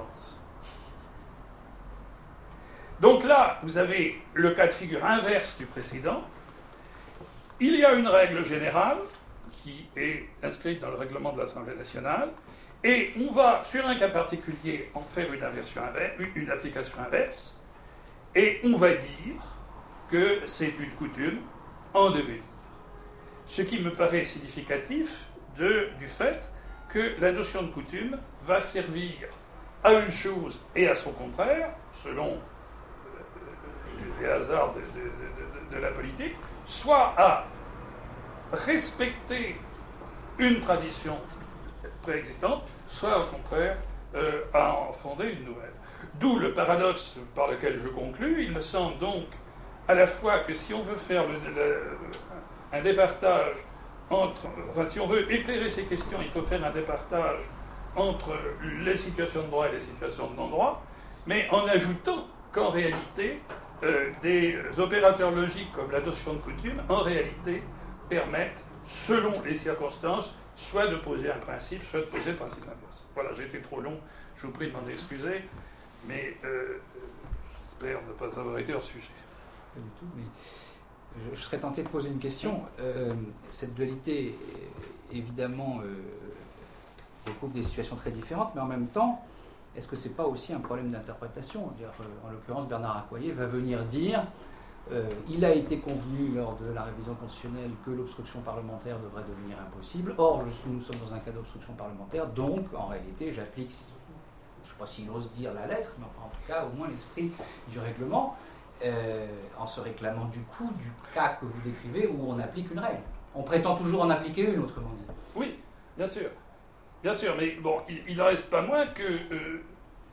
Donc là, vous avez le cas de figure inverse du précédent. Il y a une règle générale qui est inscrite dans le règlement de l'Assemblée nationale, et on va, sur un cas particulier, en faire une, inversion inverse, une application inverse, et on va dire que c'est une coutume en devenir. Ce qui me paraît significatif de, du fait que la notion de coutume va servir à une chose et à son contraire, selon les hasards de, de, de, de la politique, soit à respecter une tradition préexistante, soit au contraire euh, à en fonder une nouvelle. D'où le paradoxe par lequel je conclus. Il me semble donc à la fois que si on veut faire le, le, un départage entre, enfin si on veut éclairer ces questions, il faut faire un départage entre les situations de droit et les situations de non-droit, mais en ajoutant qu'en réalité, euh, des opérateurs logiques comme la notion de coutume, en réalité, permettent, selon les circonstances, soit de poser un principe, soit de poser le principe inverse. Voilà, j'ai été trop long, je vous prie de m'en excuser, mais euh, j'espère ne pas avoir été hors sujet. Pas du tout, mais je, je serais tenté de poser une question. Euh, cette dualité, évidemment, euh, recouvre des situations très différentes, mais en même temps, est-ce que ce n'est pas aussi un problème d'interprétation ? En l'occurrence, Bernard Accoyer va venir dire euh, il a été convenu lors de la révision constitutionnelle que l'obstruction parlementaire devrait devenir impossible. Or, je, nous sommes dans un cas d'obstruction parlementaire, donc en réalité, j'applique, je ne sais pas s'il ose dire la lettre, mais enfin, en tout cas, au moins l'esprit du règlement, euh, en se réclamant du coup du cas que vous décrivez où on applique une règle. On prétend toujours en appliquer une, autrement dit. Oui, bien sûr. Bien sûr, mais bon, il n'en reste pas moins que euh,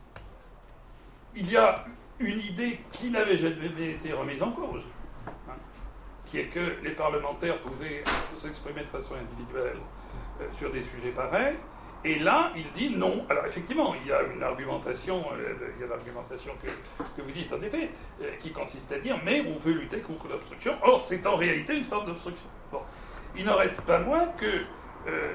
il y a une idée qui n'avait jamais été remise en cause, hein, qui est que les parlementaires pouvaient s'exprimer de façon individuelle euh, sur des sujets pareils, et là, il dit non. Alors effectivement, il y a une argumentation, euh, il y a l'argumentation que, que vous dites en effet, euh, qui consiste à dire mais on veut lutter contre l'obstruction. Or, c'est en réalité une forme d'obstruction. Bon, il n'en reste pas moins que euh,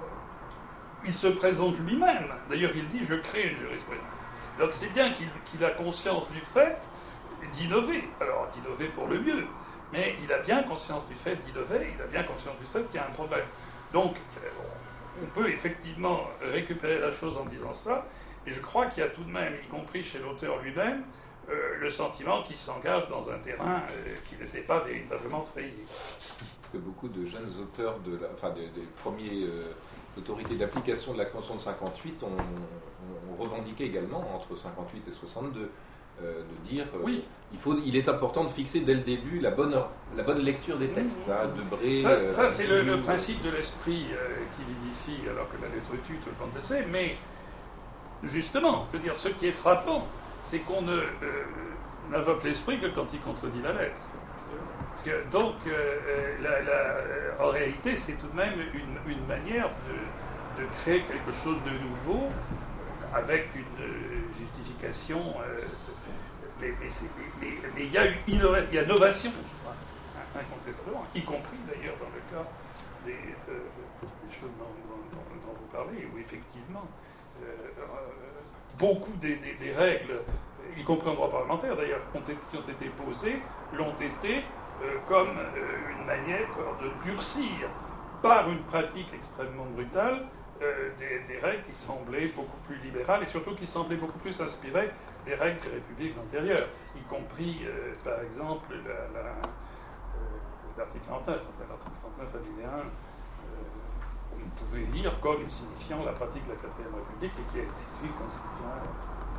il se présente lui-même. D'ailleurs, il dit « je crée une jurisprudence ». Donc c'est bien qu'il qu'il a conscience du fait d'innover. Alors, d'innover pour le mieux. Mais il a bien conscience du fait d'innover, il a bien conscience du fait qu'il y a un problème. Donc, on peut effectivement récupérer la chose en disant ça, et je crois qu'il y a tout de même, y compris chez l'auteur lui-même, euh, le sentiment qu'il s'engage dans un terrain euh, qui n'était pas véritablement frayé. Que beaucoup de jeunes auteurs, de la, enfin des, des premiers euh, autorités d'application de la Constitution de cinquante-huit ont, ont, ont revendiqué également, entre cinquante-huit et soixante-deux, euh, de dire euh, oui. il, faut, il est important de fixer dès le début la bonne, la bonne lecture des textes. Mmh. Hein, Debré, ça, euh, ça c'est le, le principe de l'esprit euh, qui vivifie alors que la lettre tue, tout le monde le sait, mais justement, je veux dire, ce qui est frappant, c'est qu'on ne, euh, n'invoque l'esprit que quand il contredit la lettre. Que, donc, euh, la, la, en réalité, c'est tout de même une, une manière de, de créer quelque chose de nouveau avec une euh, justification. Euh, mais, mais, mais, mais il y a une innova- il y a innovation, je crois, incontestablement, y compris d'ailleurs dans le cas des, euh, des choses dont, dont, dont, dont vous parlez, où effectivement, euh, euh, beaucoup des, des, des règles, y compris en droit parlementaire d'ailleurs, ont été, qui ont été posées, l'ont été Euh, comme euh, une manière de durcir par une pratique extrêmement brutale euh, des, des règles qui semblaient beaucoup plus libérales et surtout qui semblaient beaucoup plus inspirées des règles des républiques antérieures, y compris euh, par exemple la, la, euh, l'article quarante-neuf, enfin, l'article quarante-neuf alinéa un, euh, on pouvait lire comme signifiant la pratique de la quatrième république et qui a été lue comme signifiant la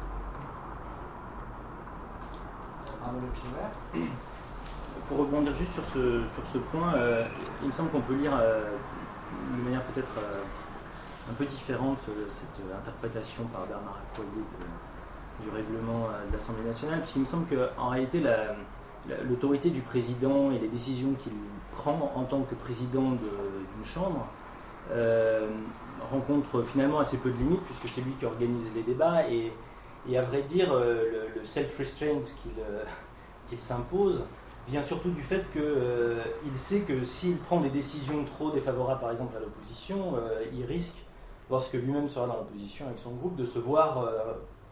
Arnaud Lepivert. Pour rebondir juste sur ce, sur ce point, euh, il me semble qu'on peut lire euh, de manière peut-être euh, un peu différente euh, cette interprétation par Bernard Accoyer de, du règlement euh, de l'Assemblée nationale, puisqu'il me semble qu'en réalité, la, l'autorité du président et les décisions qu'il prend en tant que président d'une chambre euh, rencontrent finalement assez peu de limites, puisque c'est lui qui organise les débats, et, et à vrai dire, euh, le, le self-restraint qu'il euh, qu'il s'impose vient surtout du fait qu'il euh, sait que s'il prend des décisions trop défavorables, par exemple à l'opposition, euh, il risque, lorsque lui-même sera dans l'opposition avec son groupe, de se voir euh,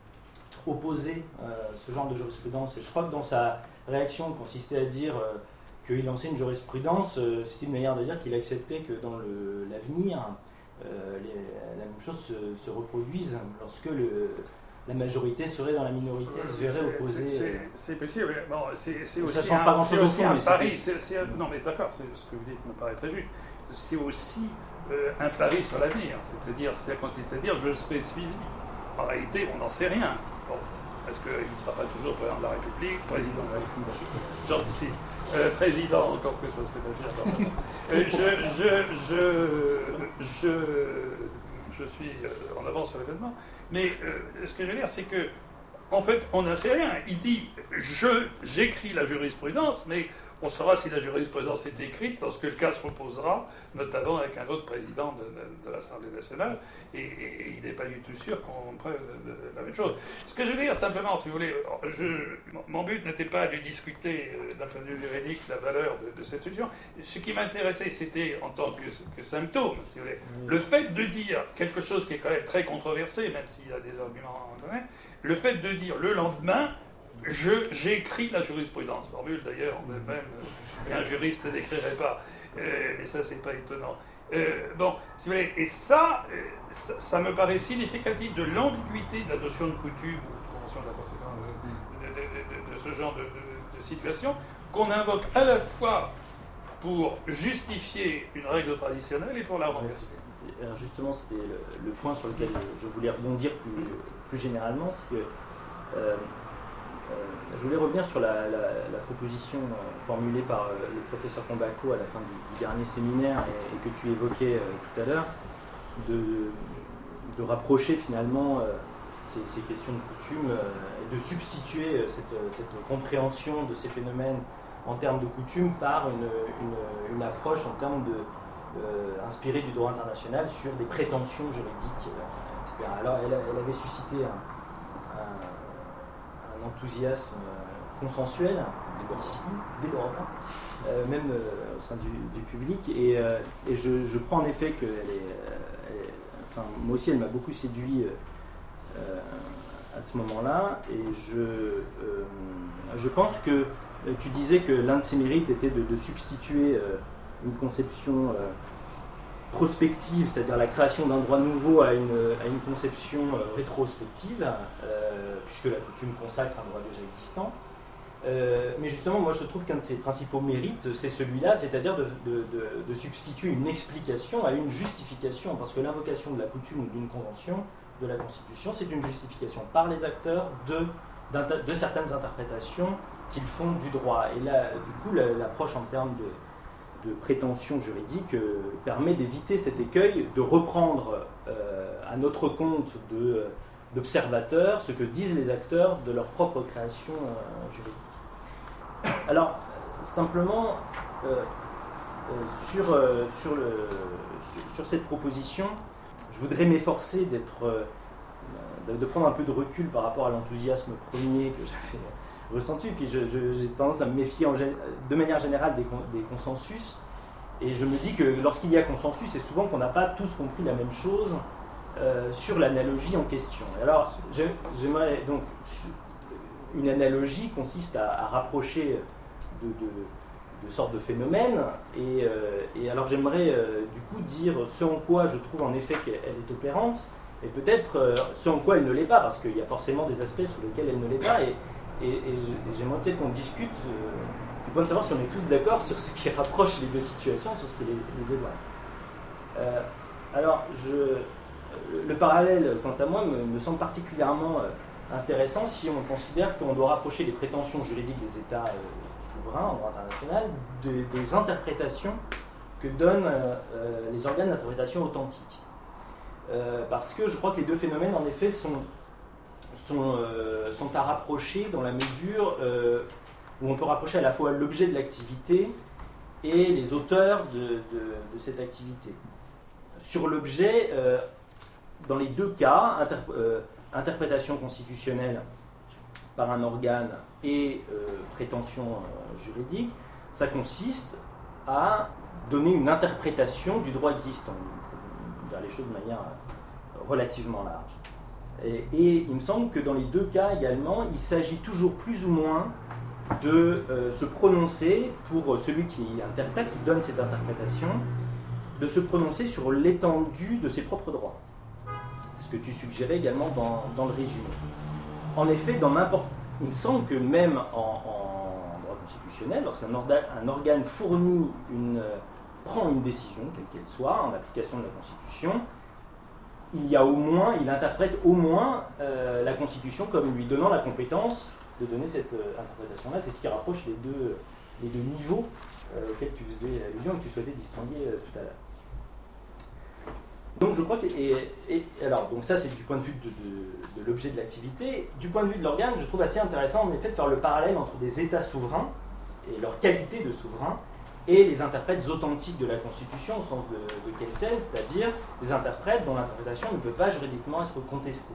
opposer euh, ce genre de jurisprudence. Et je crois que dans sa réaction consistait à dire euh, qu'il lançait une jurisprudence, euh, c'était une manière de dire qu'il acceptait que dans le, l'avenir, euh, les, la même chose se, se reproduise lorsque le... la majorité serait dans la minorité, se verrait opposer. C'est possible. Bon, c'est aussi ça change pas grand-chose au fond, un mais pari. C'est, c'est, non, mais d'accord, ce que vous dites me paraît très juste. C'est aussi euh, un pari sur l'avenir. C'est-à-dire, ça consiste à dire je serai suivi. En réalité, on n'en sait rien. Bon, parce qu'il ne sera pas toujours président de la République, président. J'anticipe. Euh, président, encore que ça serait pas bien. Euh, je, je, je, je, je suis en avance sur l'événement. Mais euh, ce que je veux dire, c'est que, en fait, on n'en sait rien. Il dit, je, j'écris la jurisprudence, mais on saura si la jurisprudence est écrite lorsque le cas se reposera, notamment avec un autre président de, de, de l'Assemblée nationale, et, et, et il n'est pas du tout sûr qu'on prenne la même chose. Ce que je veux dire, simplement, si vous voulez, je, mon but n'était pas de discuter euh, d'un point de vue juridique la valeur de, de cette solution. Ce qui m'intéressait, c'était, en tant que, que symptôme, si vous voulez, le fait de dire quelque chose qui est quand même très controversé, même s'il y a des arguments à en donner, le fait de dire le lendemain, Je, j'écris la jurisprudence, formule d'ailleurs même euh, qu'un juriste n'écrirait pas, euh, mais ça c'est pas étonnant. Euh, bon, si vous voulez, et ça, euh, ça, ça me paraît significatif de l'ambiguïté de la notion de coutume ou de convention de la Constitution, de, de, de, de, de ce genre de, de, de situation, qu'on invoque à la fois pour justifier une règle traditionnelle et pour la renverser. Alors justement, c'était le, le point sur lequel je voulais rebondir plus, plus généralement, c'est que euh, Euh, je voulais revenir sur la, la, la proposition euh, formulée par euh, le professeur Combaco à la fin du, du dernier séminaire et, et que tu évoquais euh, tout à l'heure, de, de rapprocher finalement euh, ces, ces questions de coutume euh, et de substituer euh, cette, cette compréhension de ces phénomènes en termes de coutume par une, une, une approche en termes de, euh, inspirée du droit international sur des prétentions juridiques, euh, et cetera. Alors elle, elle avait suscité un, un enthousiasme consensuel ici, dès l'Europe, euh, même euh, au sein du, du public, et, euh, et je, je crois en effet que elle est, elle est, enfin, moi aussi elle m'a beaucoup séduit euh, à ce moment-là, et je, euh, je pense que tu disais que l'un de ses mérites était de, de substituer euh, une conception euh, prospective, c'est-à-dire la création d'un droit nouveau à une, à une conception euh, rétrospective, euh, puisque la coutume consacre un droit déjà existant. Euh, mais justement, moi je trouve qu'un de ses principaux mérites, c'est celui-là, c'est-à-dire de, de, de, de substituer une explication à une justification, parce que l'invocation de la coutume ou d'une convention de la Constitution, c'est une justification par les acteurs de, de certaines interprétations qu'ils font du droit. Et là, du coup, l'approche en termes de de prétention juridique euh, permet d'éviter cet écueil, de reprendre euh, à notre compte de, d'observateurs ce que disent les acteurs de leur propre création euh, juridique. Alors, simplement, euh, euh, sur, euh, sur, le, sur, sur cette proposition, je voudrais m'efforcer d'être, euh, de, de prendre un peu de recul par rapport à l'enthousiasme premier que j'avais ressenti, puis je, je, j'ai tendance à me méfier en, de manière générale des, des consensus, et je me dis que lorsqu'il y a consensus, c'est souvent qu'on n'a pas tous compris la même chose euh, sur l'analogie en question. Et alors, j'aimerais donc, une analogie consiste à, à rapprocher de, de, de sortes de phénomènes, et, euh, et alors j'aimerais euh, du coup dire ce en quoi je trouve en effet qu'elle est opérante, et peut-être euh, ce en quoi elle ne l'est pas, parce qu'il y a forcément des aspecs sur lesquels elle ne l'est pas, et Et, et j'aimerais peut-être qu'on discute euh, du point de savoir si on est tous d'accord sur ce qui rapproche les deux situations, sur ce qui les, les éloigne. Euh, alors, je, le parallèle, quant à moi, me, me semble particulièrement euh, intéressant si on considère qu'on doit rapprocher les prétentions juridiques des États euh, souverains en droit international de, des interprétations que donnent euh, les organes d'interprétation authentiques. Euh, parce que je crois que les deux phénomènes, en effet, sont... Sont, euh, sont à rapprocher dans la mesure euh, où on peut rapprocher à la fois l'objet de l'activité et les auteurs de, de, de cette activité. Sur l'objet, euh, dans les deux cas, inter, euh, interprétation constitutionnelle par un organe et euh, prétention euh, juridique, ça consiste à donner une interprétation du droit existant, dire les choses de manière relativement large. Et, et il me semble que dans les deux cas également, il s'agit toujours plus ou moins de euh, se prononcer, pour celui qui interprète, qui donne cette interprétation, de se prononcer sur l'étendue de ses propres droits. C'est ce que tu suggérais également dans, dans le résumé. En effet, dans n'importe, il me semble que même en, en droit constitutionnel, lorsqu'un orga, un organe fournit une, euh, prend une décision, quelle qu'elle soit, en application de la Constitution, il y a au moins, il interprète au moins euh, la Constitution comme lui donnant la compétence de donner cette euh, interprétation-là. C'est ce qui rapproche les deux, les deux niveaux euh, auxquels tu faisais allusion et que tu souhaitais distinguer euh, tout à l'heure. Donc je crois que c'est... Et, et, alors, donc ça c'est du point de vue de, de, de l'objet de l'activité. Du point de vue de l'organe, je trouve assez intéressant en effet de faire le parallèle entre des États souverains et leur qualité de souverain et les interprètes authentiques de la Constitution au sens de, de Kelsen, c'est-à-dire des interprètes dont l'interprétation ne peut pas juridiquement être contestée.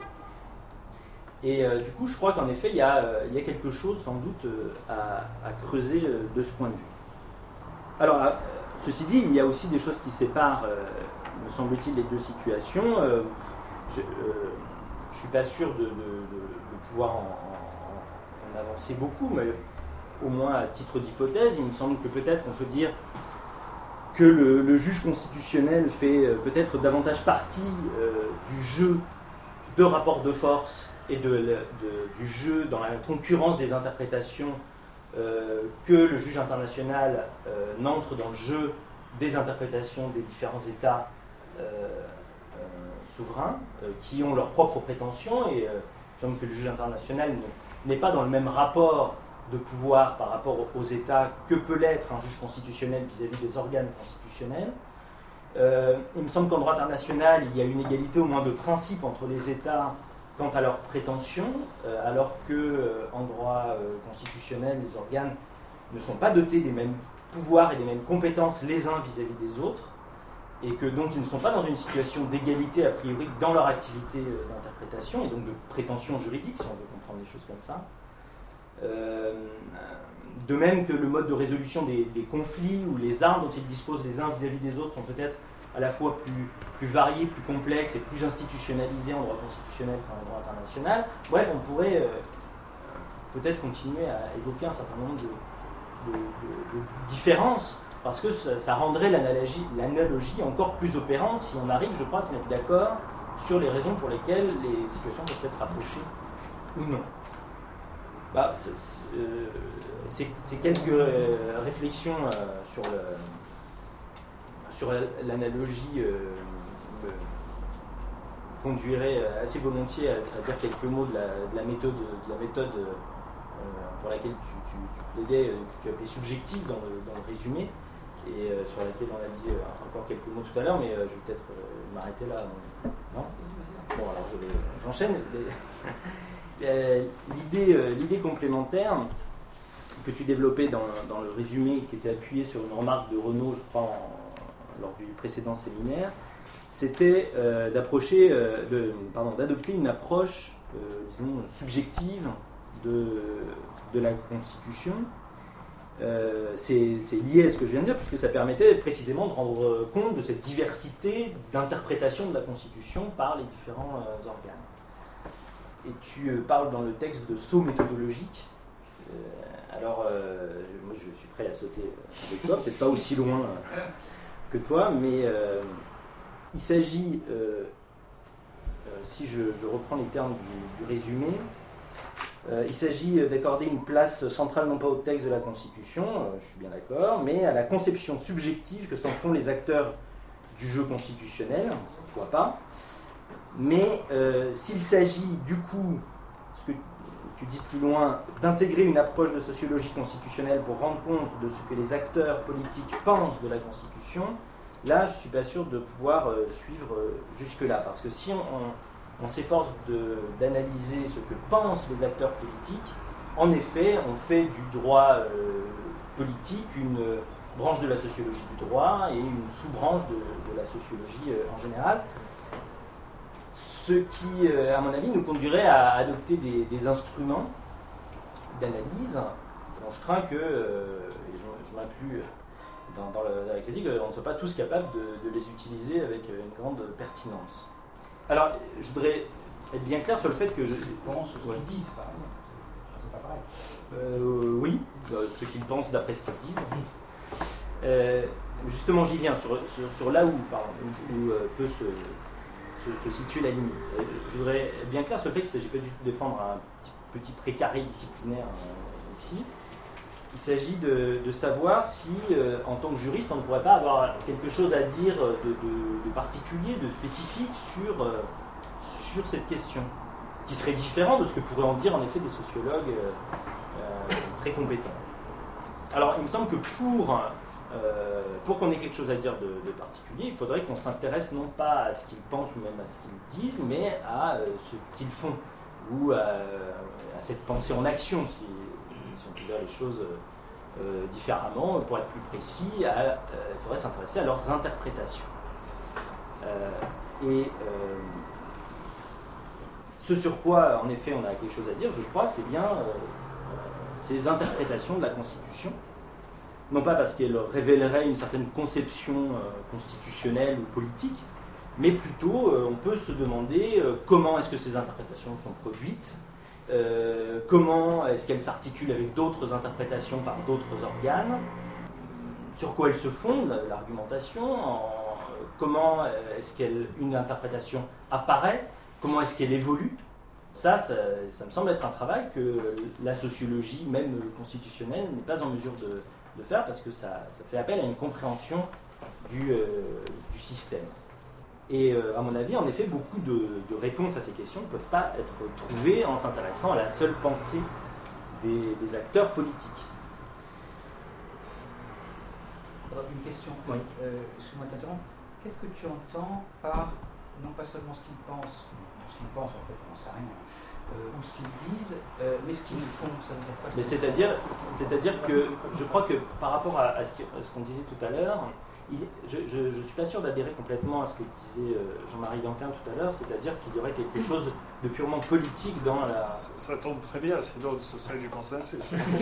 Et euh, du coup, je crois qu'en effet, il y, a, euh, il y a quelque chose sans doute euh, à, à creuser euh, de ce point de vue. Alors, euh, ceci dit, il y a aussi des choses qui séparent, euh, me semble-t-il, les deux situations. Euh, je ne suis pas sûr de, de, de, de pouvoir en, en, en avancer beaucoup, mais au moins à titre d'hypothèse, il me semble que peut-être on peut dire que le, le juge constitutionnel fait euh, peut-être davantage partie euh, du jeu de rapport de force et de, de, du jeu dans la concurrence des interprétations euh, que le juge international euh, n'entre dans le jeu des interprétations des différents États euh, euh, souverains euh, qui ont leurs propres prétentions, et euh, il me semble que le juge international n'est pas dans le même rapport de pouvoir par rapport aux États que peut l'être un juge constitutionnel vis-à-vis des organes constitutionnels. Euh, il me semble qu'en droit international, il y a une égalité au moins de principe entre les États quant à leurs prétentions, euh, alors qu'en euh, droit euh, constitutionnel, les organes ne sont pas dotés des mêmes pouvoirs et des mêmes compétences les uns vis-à-vis des autres, et que donc ils ne sont pas dans une situation d'égalité a priori dans leur activité euh, d'interprétation, et donc de prétention juridique, si on veut comprendre les choses comme ça. Euh, de même que le mode de résolution des, des conflits ou les armes dont ils disposent les uns vis-à-vis des autres sont peut-être à la fois plus, plus variés, plus complexes et plus institutionnalisés en droit constitutionnel qu'en droit international. Bref, on pourrait euh, peut-être continuer à évoquer un certain nombre de, de, de, de différences, parce que ça, ça rendrait l'analogie, l'analogie encore plus opérante si on arrive, je crois, à se mettre d'accord sur les raisons pour lesquelles les situations peuvent être rapprochées ou non. Bah, c'est, c'est, c'est quelques euh, réflexions euh, sur, le, sur l'analogie euh, me conduiraient assez volontiers à, à dire quelques mots de la, de la méthode, de la méthode euh, pour laquelle tu, tu, tu plaidais, que tu appelais subjective dans le, dans le résumé, et euh, sur laquelle on a dit euh, encore quelques mots tout à l'heure, mais euh, je vais peut-être euh, m'arrêter là. Non ? Bon, alors je vais, j'enchaîne. Les... L'idée, euh, l'idée complémentaire que tu développais dans, dans le résumé, qui était appuyé sur une remarque de Renaud, je crois, en, lors du précédent séminaire, c'était euh, d'approcher, euh, de, pardon, d'adopter une approche, euh, disons, subjective de, de la Constitution. Euh, c'est, c'est lié à ce que je viens de dire, puisque ça permettait précisément de rendre compte de cette diversité d'interprétation de la Constitution par les différents euh, organes. Et tu parles dans le texte de saut méthodologique. Euh, alors, euh, moi je suis prêt à sauter avec toi, peut-être pas aussi loin que toi, mais euh, il s'agit, euh, euh, si je, je reprends les termes du, du résumé, euh, il s'agit d'accorder une place centrale non pas au texte de la Constitution, euh, je suis bien d'accord, mais à la conception subjective que s'en font les acteurs du jeu constitutionnel, pourquoi pas. Mais euh, s'il s'agit du coup, ce que tu dis plus loin, d'intégrer une approche de sociologie constitutionnelle pour rendre compte de ce que les acteurs politiques pensent de la Constitution, là je ne suis pas sûr de pouvoir euh, suivre euh, jusque-là. Parce que si on, on, on s'efforce de, d'analyser ce que pensent les acteurs politiques, en effet, on fait du droit euh, politique une branche de la sociologie du droit et une sous-branche de, de la sociologie euh, en général. Ce qui, euh, à mon avis, nous conduirait à adopter des, des instruments d'analyse dont je crains que, euh, et je, je m'inclus dans, dans, le, dans la critique, on ne soit pas tous capables de, de les utiliser avec une grande pertinence. Alors, je voudrais être bien clair sur le fait que je... Je pense ce qu'ils ouais. disent, par exemple. C'est pas pareil. Euh, oui, euh, ce qu'ils pensent d'après ce qu'ils disent. Euh, justement, j'y viens, sur, sur, sur là où, pardon, où, où euh, peut se, se, se situer la limite. Euh, je voudrais être bien clair sur le fait qu'il ne s'agit pas du tout de défendre un petit, petit précaré disciplinaire euh, ici. Il s'agit de, de savoir si, euh, en tant que juriste, on ne pourrait pas avoir quelque chose à dire de, de, de particulier, de spécifique sur, euh, sur cette question, qui serait différent de ce que pourraient en dire en effet des sociologues euh, euh, très compétents. Alors, il me semble que pour, euh, pour qu'on ait quelque chose à dire de, de particulier, il faudrait qu'on s'intéresse non pas à ce qu'ils pensent ou même à ce qu'ils disent, mais à euh, ce qu'ils font, ou à, à cette pensée en action, si, si on peut dire les choses euh, différemment. Pour être plus précis, à, euh, il faudrait s'intéresser à leurs interprétations. Euh, et euh, ce sur quoi, en effet, on a quelque chose à dire, je crois, c'est bien euh, ces interprétations de la Constitution. Non pas parce qu'elles révéleraient une certaine conception euh, constitutionnelle ou politique, mais plutôt, euh, on peut se demander euh, comment est-ce que ces interprétations sont produites, euh, comment est-ce qu'elles s'articulent avec d'autres interprétations par d'autres organes, sur quoi elles se fondent, l'argumentation, en, euh, comment est-ce qu'une interprétation apparaît, comment est-ce qu'elle évolue. Ça, ça, ça me semble être un travail que la sociologie, même constitutionnelle, n'est pas en mesure de, de faire, parce que ça, ça fait appel à une compréhension du, euh, du système. Et euh, à mon avis, en effet, beaucoup de, de réponses à ces questions ne peuvent pas être trouvées en s'intéressant à la seule pensée des, des acteurs politiques. Une question. Oui. Euh, excuse-moi de t'interrompre. Qu'est-ce que tu entends par, non pas seulement ce qu'ils pensent, ce qu'ils pensent en fait, on n'en sait rien, euh, ou ce qu'ils disent, euh, mais ce qu'ils font, ça veut dire quoi? Mais c'est-à-dire, c'est-à-dire que je crois que par rapport à, à ce qu'on disait tout à l'heure, il, je ne suis pas sûr d'adhérer complètement à ce que disait euh, Jean-Marie Danquin tout à l'heure, c'est-à-dire qu'il y aurait quelque chose de purement politique dans la... Ça, ça tombe très bien, c'est l'autre, ce serait du consensus.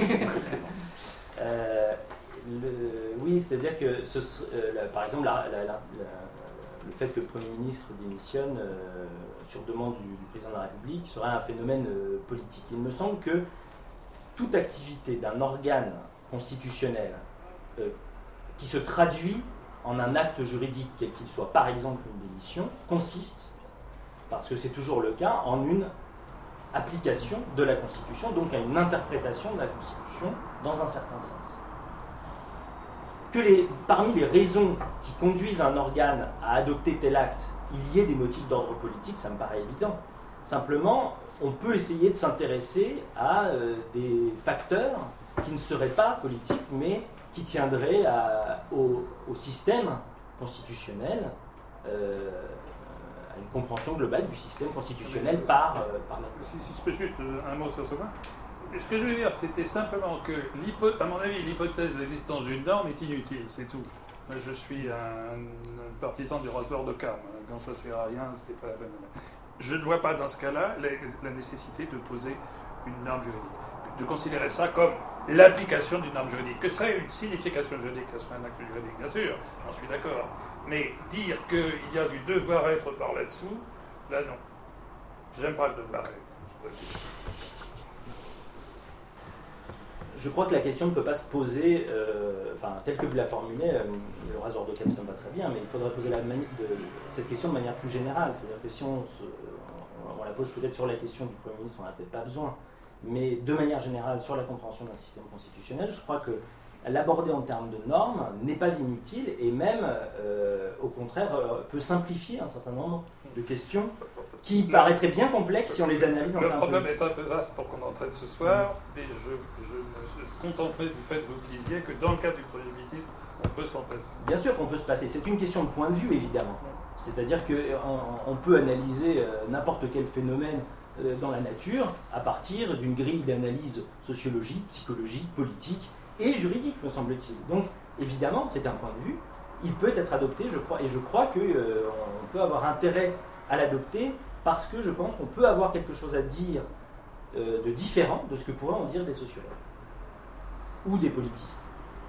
euh, le, oui, c'est-à-dire que, ce, euh, la, par exemple, la, la, la, la, le fait que le Premier ministre démissionne euh, sur demande du, du Président de la République serait un phénomène euh, politique. Il me semble que toute activité d'un organe constitutionnel euh, qui se traduit en un acte juridique, quel qu'il soit, par exemple une démission, consiste, parce que c'est toujours le cas, en une application de la Constitution, donc à une interprétation de la Constitution dans un certain sens. Que les, parmi les raisons qui conduisent un organe à adopter tel acte, il y ait des motifs d'ordre politique, ça me paraît évident. Simplement, on peut essayer de s'intéresser à euh, des facteurs qui ne seraient pas politiques, mais qui tiendraient à, au, au système constitutionnel, euh, à une compréhension globale du système constitutionnel par, euh, par la... Si, si je peux juste un mot sur ce point. Ce que je voulais dire, c'était simplement que, à mon avis, l'hypothèse de l'existence d'une norme est inutile, c'est tout. Moi, je suis un, un partisan du rasoir de Carme. Quand ça ne sert à rien, c'est pas la peine. Je ne vois pas dans ce cas-là la, la nécessité de poser une norme juridique, de considérer ça comme l'application d'une norme juridique. Que ça ait une signification juridique, que ce soit un acte juridique, bien sûr, j'en suis d'accord. Mais dire qu'il y a du devoir-être par là-dessous, là non. J'aime pas le devoir-être. Je crois que la question ne peut pas se poser, euh, enfin, telle que vous la formulez, euh, le rasoir de Carme, ça me va très bien, mais il faudrait poser la mani- de, cette question de manière plus générale. C'est-à-dire que si on, se, on, on la pose peut-être sur la question du Premier ministre, on n'a peut-être pas besoin. Mais de manière générale, sur la compréhension d'un système constitutionnel, je crois que l'aborder en termes de normes n'est pas inutile et même, euh, au contraire, euh, peut simplifier un certain nombre de questions qui le, paraîtraient bien complexes si on les analyse en termes politiques. Le problème politiques. est un peu vaste pour qu'on en traite ce soir, mais je, je me contenterai du fait que vous disiez que dans le cas du prosélytisme, on peut s'en passer. Bien sûr qu'on peut se passer, c'est une question de point de vue, évidemment. C'est-à-dire qu'on on peut analyser euh, n'importe quel phénomène euh, dans la nature à partir d'une grille d'analyse sociologique, psychologique, politique et juridique, me semble-t-il. Donc, évidemment, c'est un point de vue, il peut être adopté, je crois, et je crois qu'on euh, peut avoir intérêt à l'adopter parce que je pense qu'on peut avoir quelque chose à dire euh, de différent de ce que pourraient en dire des sociologues ou des politistes.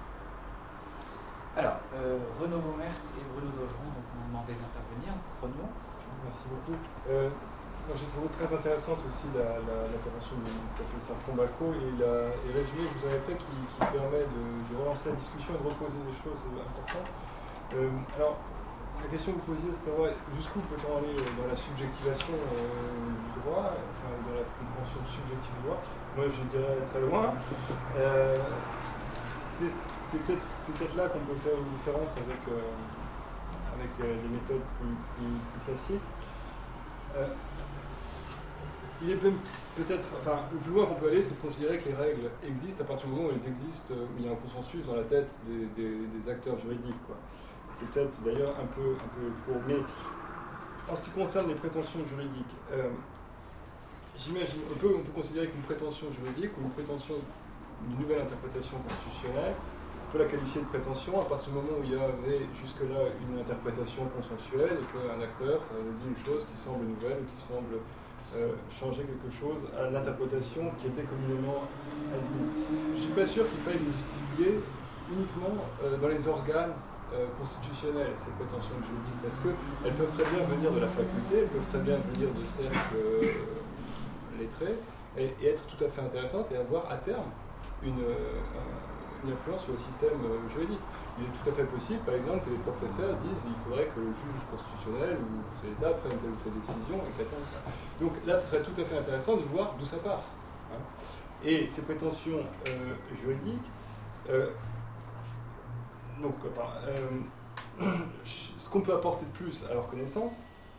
Alors, euh, Renaud Baumert et Bruno Daugeron donc, m'ont demandé d'intervenir. Renaud. Merci beaucoup. Euh, moi, j'ai trouvé très intéressante aussi la, la, l'intervention du professeur Combaco et, la, et le résumé que vous avez fait qui, qui permet de, de relancer la discussion et de reposer des choses importantes. Euh, alors, la question que vous posiez, c'est savoir jusqu'où peut-on aller dans la subjectivation euh, du droit, enfin dans la compréhension subjective du droit. Moi, je dirais très loin. Euh, c'est, c'est, peut-être, c'est peut-être là qu'on peut faire une différence avec, euh, avec euh, des méthodes plus, plus, plus classiques. Euh, il est même peut-être, enfin, le plus loin qu'on peut aller, c'est de considérer que les règles existent à partir du moment où elles existent, où il y a un consensus dans la tête des, des, des acteurs juridiques, quoi. C'est peut-être d'ailleurs un peu, un peu trop. Mais en ce qui concerne les prétentions juridiques, euh, j'imagine, on peut, on peut considérer qu'une prétention juridique ou une prétention d'une nouvelle interprétation constitutionnelle, on peut la qualifier de prétention à partir du moment où il y avait jusque-là une interprétation consensuelle et qu'un acteur euh, dit une chose qui semble nouvelle ou qui semble euh, changer quelque chose à l'interprétation qui était communément admise. Je ne suis pas sûr qu'il faille les utiliser uniquement euh, dans les organes Euh, constitutionnelles, ces prétentions juridiques, parce qu'elles peuvent très bien venir de la faculté, elles peuvent très bien venir de cercles euh, lettrés, et, et être tout à fait intéressantes et avoir à terme une, euh, une influence sur le système euh, juridique. Il est tout à fait possible, par exemple, que les professeurs disent qu'il faudrait que le juge constitutionnel ou l'État prenne telle ou telle décision et qu'attende ça. Donc là, ce serait tout à fait intéressant de voir d'où ça part. Hein. Et ces prétentions euh, juridiques, euh, donc, enfin, euh, ce qu'on peut apporter de plus à leur connaissance,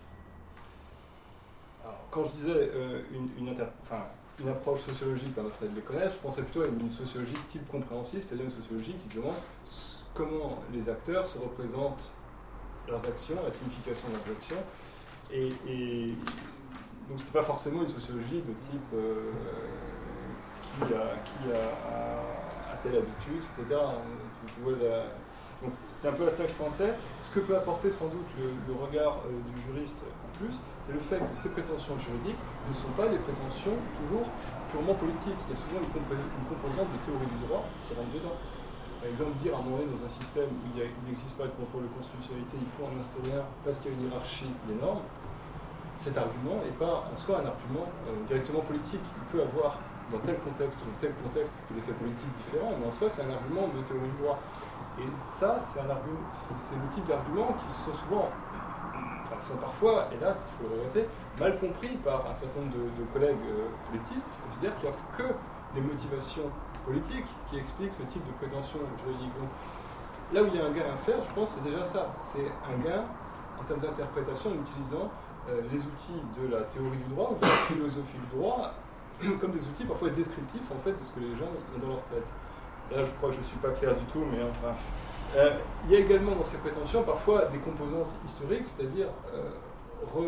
alors, quand je disais euh, une, une, inter, enfin, une approche sociologique permettrait de les connaître, je pensais plutôt à une sociologie type compréhensive, c'est-à-dire une sociologie qui se demande comment les acteurs se représentent leurs actions, la signification de leurs actions, et, et donc c'est pas forcément une sociologie de type euh, qui a, qui a, a, a tel habitus, et cetera. Tu, tu vois la, Donc c'était un peu à ça que je pensais. Ce que peut apporter sans doute le, le regard euh, du juriste en plus, c'est le fait que ces prétentions juridiques ne sont pas des prétentions toujours purement politiques. Il y a souvent une, comp une composante de théorie du droit qui rentre dedans. Par exemple, dire à un moment donné dans un système où il n'existe pas de contrôle de constitutionnalité, il faut en instaurer un parce qu'il y a une hiérarchie des normes, cet argument n'est pas en soi un argument euh, directement politique. Il peut avoir dans tel contexte ou tel contexte des effets politiques différents, mais en soi c'est un argument de théorie du droit. Et ça, c'est un argument, c'est le type d'arguments qui sont souvent, enfin, qui sont parfois, hélas, il faut le regretter, mal compris par un certain nombre de, de collègues euh, politistes qui considèrent qu'il n'y a que les motivations politiques qui expliquent ce type de prétention juridique. Donc, là où il y a un gain à faire, je pense, c'est déjà ça. C'est un gain en termes d'interprétation en utilisant euh, les outils de la théorie du droit ou de la philosophie du droit comme des outils parfois descriptifs en fait de ce que les gens ont dans leur tête. Là, je crois que je ne suis pas clair du tout, mais enfin... Euh, il y a également dans ces prétentions parfois des composantes historiques, c'est-à-dire euh, re...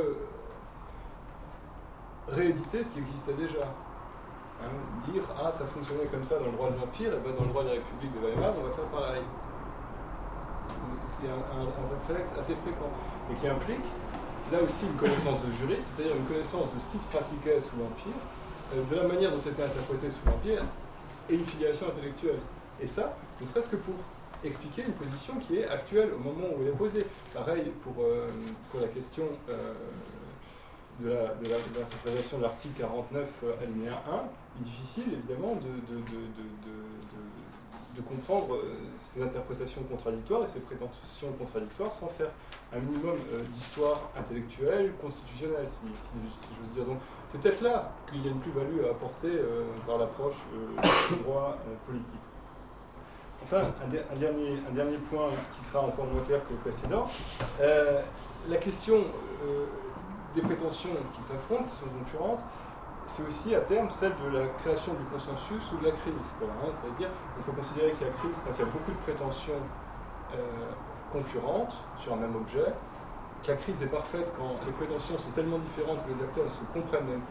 rééditer ce qui existait déjà. Hein, dire, ah, ça fonctionnait comme ça dans le droit de l'Empire, et ben dans le droit de la République de Weimar, on va faire pareil. C'est un, un, un réflexe assez fréquent, et qui implique, là aussi, une connaissance de juriste, c'est-à-dire une connaissance de ce qui se pratiquait sous l'Empire, euh, de la manière dont c'était interprété sous l'Empire, et une filiation intellectuelle. Et ça, ne serait-ce que pour expliquer une position qui est actuelle au moment où elle est posée. Pareil pour, euh, pour la question euh, de l'interprétation de l'article quarante-neuf euh, alinéa un. Il est difficile, évidemment, de, de, de, de, de, de, de comprendre euh, ces interprétations contradictoires et ces prétentions contradictoires sans faire un minimum euh, d'histoire intellectuelle, constitutionnelle, si, si, si j'ose dire. Donc, c'est peut-être là qu'il y a une plus-value à apporter euh, par l'approche euh, du droit euh, politique. Enfin, un, de, un, dernier, un dernier point qui sera encore moins clair que le précédent. Euh, la question euh, des prétentions qui s'affrontent, qui sont concurrentes, c'est aussi à terme celle de la création du consensus ou de la crise. Hein, c'est-à-dire, on peut considérer qu'il y a crise quand il y a beaucoup de prétentions euh, concurrentes sur un même objet, que la crise est parfaite quand les prétentions sont tellement différentes que les acteurs ne se comprennent même plus,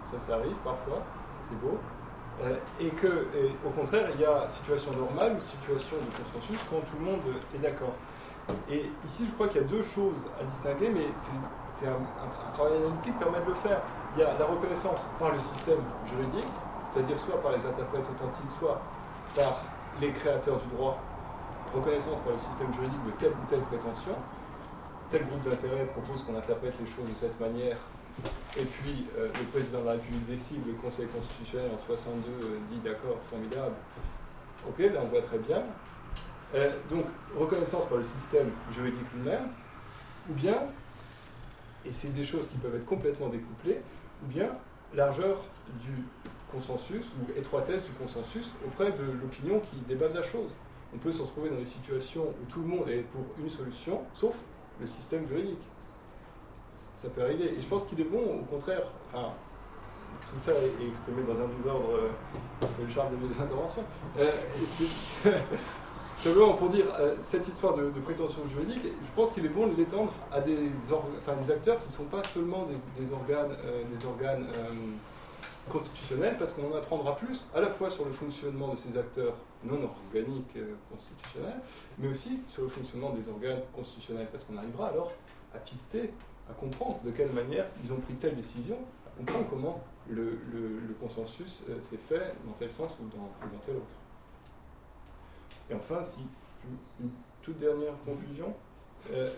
ça, ça arrive parfois, c'est beau. Euh, et que, et, au contraire, il y a situation normale ou situation de consensus quand tout le monde est d'accord. Et ici, je crois qu'il y a deux choses à distinguer, mais c'est un, un, un travail analytique permet de le faire. Il y a la reconnaissance par le système juridique, c'est-à-dire soit par les interprètes authentiques, soit par les créateurs du droit, reconnaissance par le système juridique de telle ou telle prétention. Tel groupe d'intérêt propose qu'on interprète les choses de cette manière, et puis euh, le président de la République décide, le Conseil constitutionnel en soixante-deux euh, dit d'accord, formidable. Ok, là on voit très bien. Euh, donc, reconnaissance par le système juridique lui-même, ou bien, et c'est des choses qui peuvent être complètement découplées, ou bien largeur du consensus, ou étroitesse du consensus auprès de l'opinion qui débat de la chose. On peut se retrouver dans des situations où tout le monde est pour une solution, sauf le système juridique. Ça peut arriver. Et je pense qu'il est bon, au contraire, enfin, tout ça est exprimé dans un désordre euh, qui fait le charme de mes interventions. Euh, c'est, Simplement pour dire, euh, cette histoire de, de prétention juridique, je pense qu'il est bon de l'étendre à des, or, enfin, des acteurs qui ne sont pas seulement des, des organes, euh, des organes euh, constitutionnels, parce qu'on en apprendra plus à la fois sur le fonctionnement de ces acteurs non organiques euh, constitutionnels, mais aussi sur le fonctionnement des organes constitutionnels, parce qu'on arrivera alors à pister, à comprendre de quelle manière ils ont pris telle décision, à comprendre comment le, le, le consensus euh, s'est fait dans tel sens ou dans, ou dans tel autre. Et enfin, si une toute dernière confusion, euh,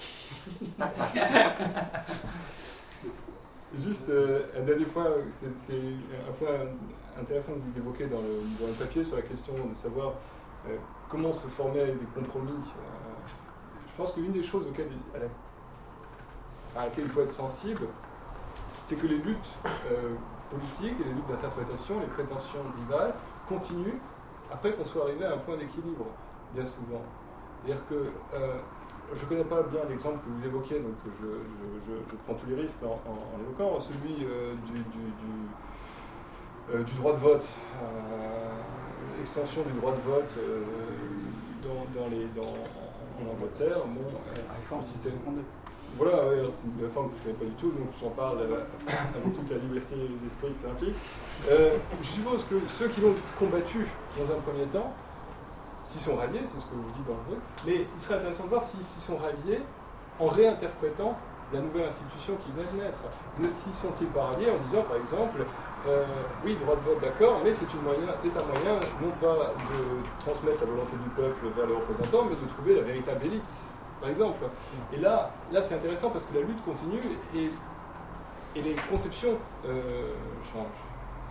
juste euh, un dernier point, c'est un point intéressant que vous évoquez dans le, dans le papier sur la question de savoir euh, comment se formaient les compromis. Euh, je pense qu'une des choses auxquelles, à, la, à laquelle il faut être sensible, c'est que les luttes euh, politiques et les luttes d'interprétation, les prétentions rivales, continuent après qu'on soit arrivé à un point d'équilibre, bien souvent. C'est-à-dire que euh, je ne connais pas bien l'exemple que vous évoquiez, donc je, je, je, je prends tous les risques en, en, en évoquant, celui euh, du, du, du, euh, du droit de vote, euh, extension du droit de vote euh, dans, dans les, dans, en Angleterre, bon, euh, le système. Voilà, ouais, c'est une réforme que je ne connais pas du tout, donc j'en parle euh, avec toute la liberté d'esprit que ça implique. Euh, je suppose que ceux qui l'ont combattu dans un premier temps, s'ils sont ralliés, c'est ce que vous dites dans le truc, mais il serait intéressant de voir s'ils s'y sont ralliés en réinterprétant la nouvelle institution qui vient de naître. Ne s'y sont-ils pas ralliés en disant, par exemple, euh, oui, droit de vote, d'accord, mais c'est un moyen, non pas de transmettre la volonté du peuple vers les représentants, mais de trouver la véritable élite, par exemple. Et là, là c'est intéressant parce que la lutte continue et, et les conceptions euh, changent.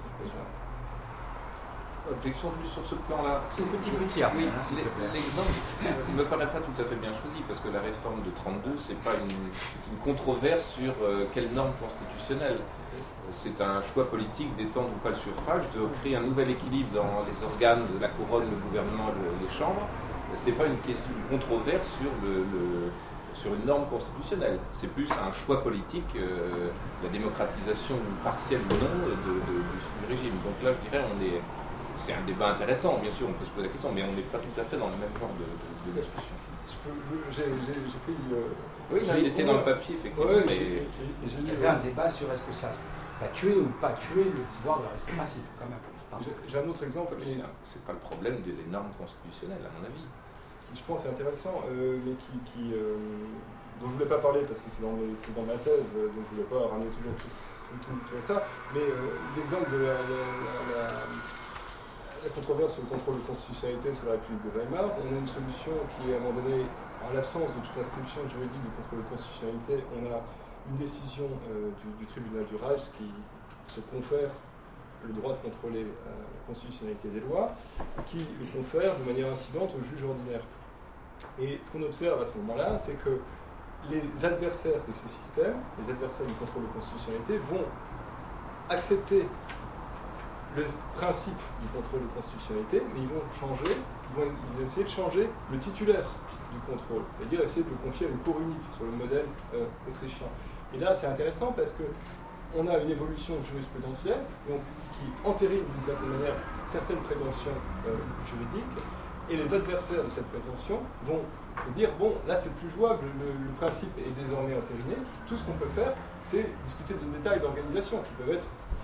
Objection juste sur ce plan-là. C'est une petite boutière. Oui, l'exemple ne me paraît pas tout à fait bien choisi parce que la réforme de trente-deux, c'est pas une, une controverse sur euh, quelle norme constitutionnelle. C'est un choix politique d'étendre ou pas le suffrage, de créer un nouvel équilibre dans les organes de la couronne, le gouvernement, le, les chambres. C'est pas une question, une controverse sur le, le sur une norme constitutionnelle. C'est plus un choix politique, euh, la démocratisation partielle ou non de, de, de, du régime. Donc là, je dirais, on est c'est un débat intéressant, bien sûr, on peut se poser la question, mais on n'est pas tout à fait dans le même genre de, de, de discussion. J'ai pris... Euh, oui, il était dans le papier, effectivement. Ouais, mais... Il y avait un débat sur est-ce que ça va tuer ou pas tuer le pouvoir de la restauration, quand même. J'ai un autre exemple. Qui... C'est pas le problème des normes constitutionnelles, à mon avis. Qui, je pense, est intéressant, euh, mais qui, qui, euh, dont je ne voulais pas parler, parce que c'est dans, dans ma thèse, euh, donc je ne voulais pas ramener toujours tout, tout, tout, tout ça, mais euh, l'exemple de la... la, la, la La controverse sur le contrôle de constitutionnalité sur la République de Weimar, on a une solution qui est à un moment donné, en l'absence de toute inscription juridique du contrôle de constitutionnalité, on a une décision euh, du, du tribunal du Reich qui se confère le droit de contrôler euh, la constitutionnalité des lois, qui le confère de manière incidente au juge ordinaire. Et ce qu'on observe à ce moment-là, c'est que les adversaires de ce système, les adversaires du contrôle de constitutionnalité, vont accepter le principe du contrôle de constitutionnalité, mais ils vont changer, ils vont, ils vont essayer de changer le titulaire du contrôle, c'est-à-dire essayer de le confier à une cour unique sur le modèle euh, autrichien. Et là, c'est intéressant parce que on a une évolution jurisprudentielle donc, qui entérine d'une certaine manière certaines prétentions euh, juridiques, et les adversaires de cette prétention vont se dire bon, là c'est plus jouable, le, le principe est désormais entériné, tout ce qu'on peut faire, c'est discuter des détails d'organisation qui peuvent être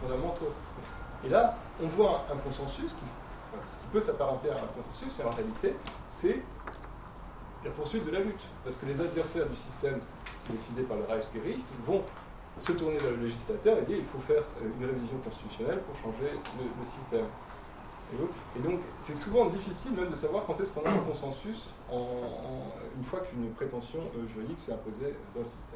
fondamentaux. Et là, on voit un, un consensus qui, enfin, ce qui peut s'apparenter à un consensus, et en réalité, c'est la poursuite de la lutte. Parce que les adversaires du système décidé par le Reichsgericht vont se tourner vers le législateur et dire qu'il faut faire une révision constitutionnelle pour changer le, le système. Et donc, et donc, c'est souvent difficile même de savoir quand est-ce qu'on a un consensus en, en, une fois qu'une prétention euh, juridique s'est imposée dans le système.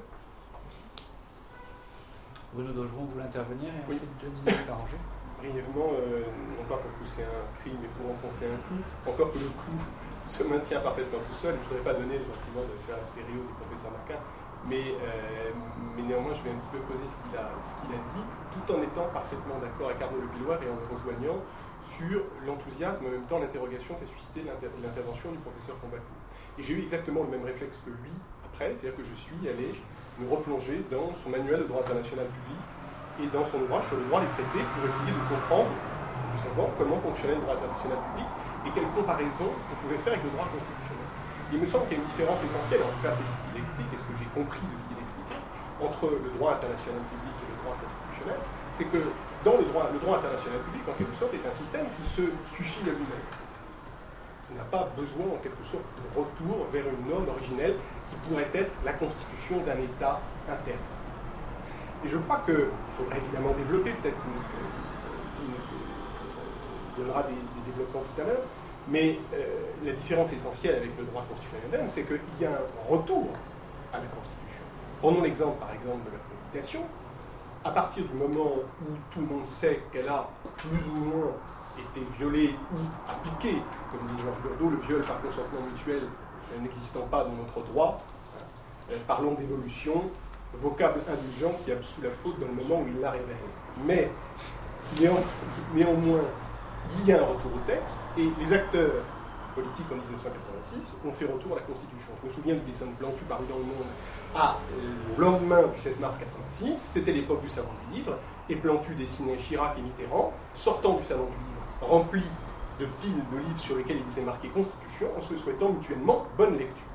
Bruno Daugeron voulait intervenir et oui. ensuite Denis Béranger. Brièvement, euh, non pas pour pousser un cri, mais pour enfoncer un clou, encore que le clou se maintient parfaitement tout seul. Je ne voudrais pas donner le sentiment de faire la stéréo du professeur Marquin, mais, euh, mais néanmoins, je vais un petit peu poser ce qu'il a, ce qu'il a dit, tout en étant parfaitement d'accord avec Arnaud Lepilloir et en le rejoignant sur l'enthousiasme, en même temps l'interrogation qu'a suscité l'inter- l'intervention du professeur Combacourt. Et j'ai eu exactement le même réflexe que lui après, c'est-à-dire que je suis allé me replonger dans son manuel de droit international public et dans son ouvrage sur le droit des traités pour essayer de comprendre, plus avant, comment fonctionnait le droit international public et quelles comparaisons on pouvait faire avec le droit constitutionnel. Il me semble qu'il y a une différence essentielle, en tout cas c'est ce qu'il explique et ce que j'ai compris de ce qu'il expliquait, entre le droit international public et le droit constitutionnel, c'est que dans le droit, le droit international public, en quelque sorte, est un système qui se suffit à lui-même, qui n'a pas besoin, en quelque sorte, de retour vers une norme originelle qui pourrait être la constitution d'un État interne. Et je crois qu'il faudrait évidemment développer, peut-être qu'il nous, nous donnera des, des développements tout à l'heure, mais euh, la différence essentielle avec le droit constitutionnel, c'est qu'il y a un retour à la Constitution. Prenons l'exemple, par exemple, de la cohabitation. À partir du moment où tout le monde sait qu'elle a plus ou moins été violée ou appliquée, comme dit Georges Burdeau, le viol par consentement mutuel euh, n'existant pas dans notre droit, euh, parlons d'évolution, vocable indulgent qui absout la faute dans le moment où il la révèle. Mais, néan- néanmoins, il y a un retour au texte, et les acteurs politiques en dix-neuf cent quatre-vingt-six ont fait retour à la Constitution. Je me souviens du dessin de Plantu paru dans Le Monde à, euh, le lendemain du seize mars quatre-vingt-six, c'était l'époque du Salon du Livre, et Plantu dessinait Chirac et Mitterrand sortant du Salon du Livre, rempli de piles de livres sur lesquels il était marqué Constitution, en se souhaitant mutuellement bonne lecture.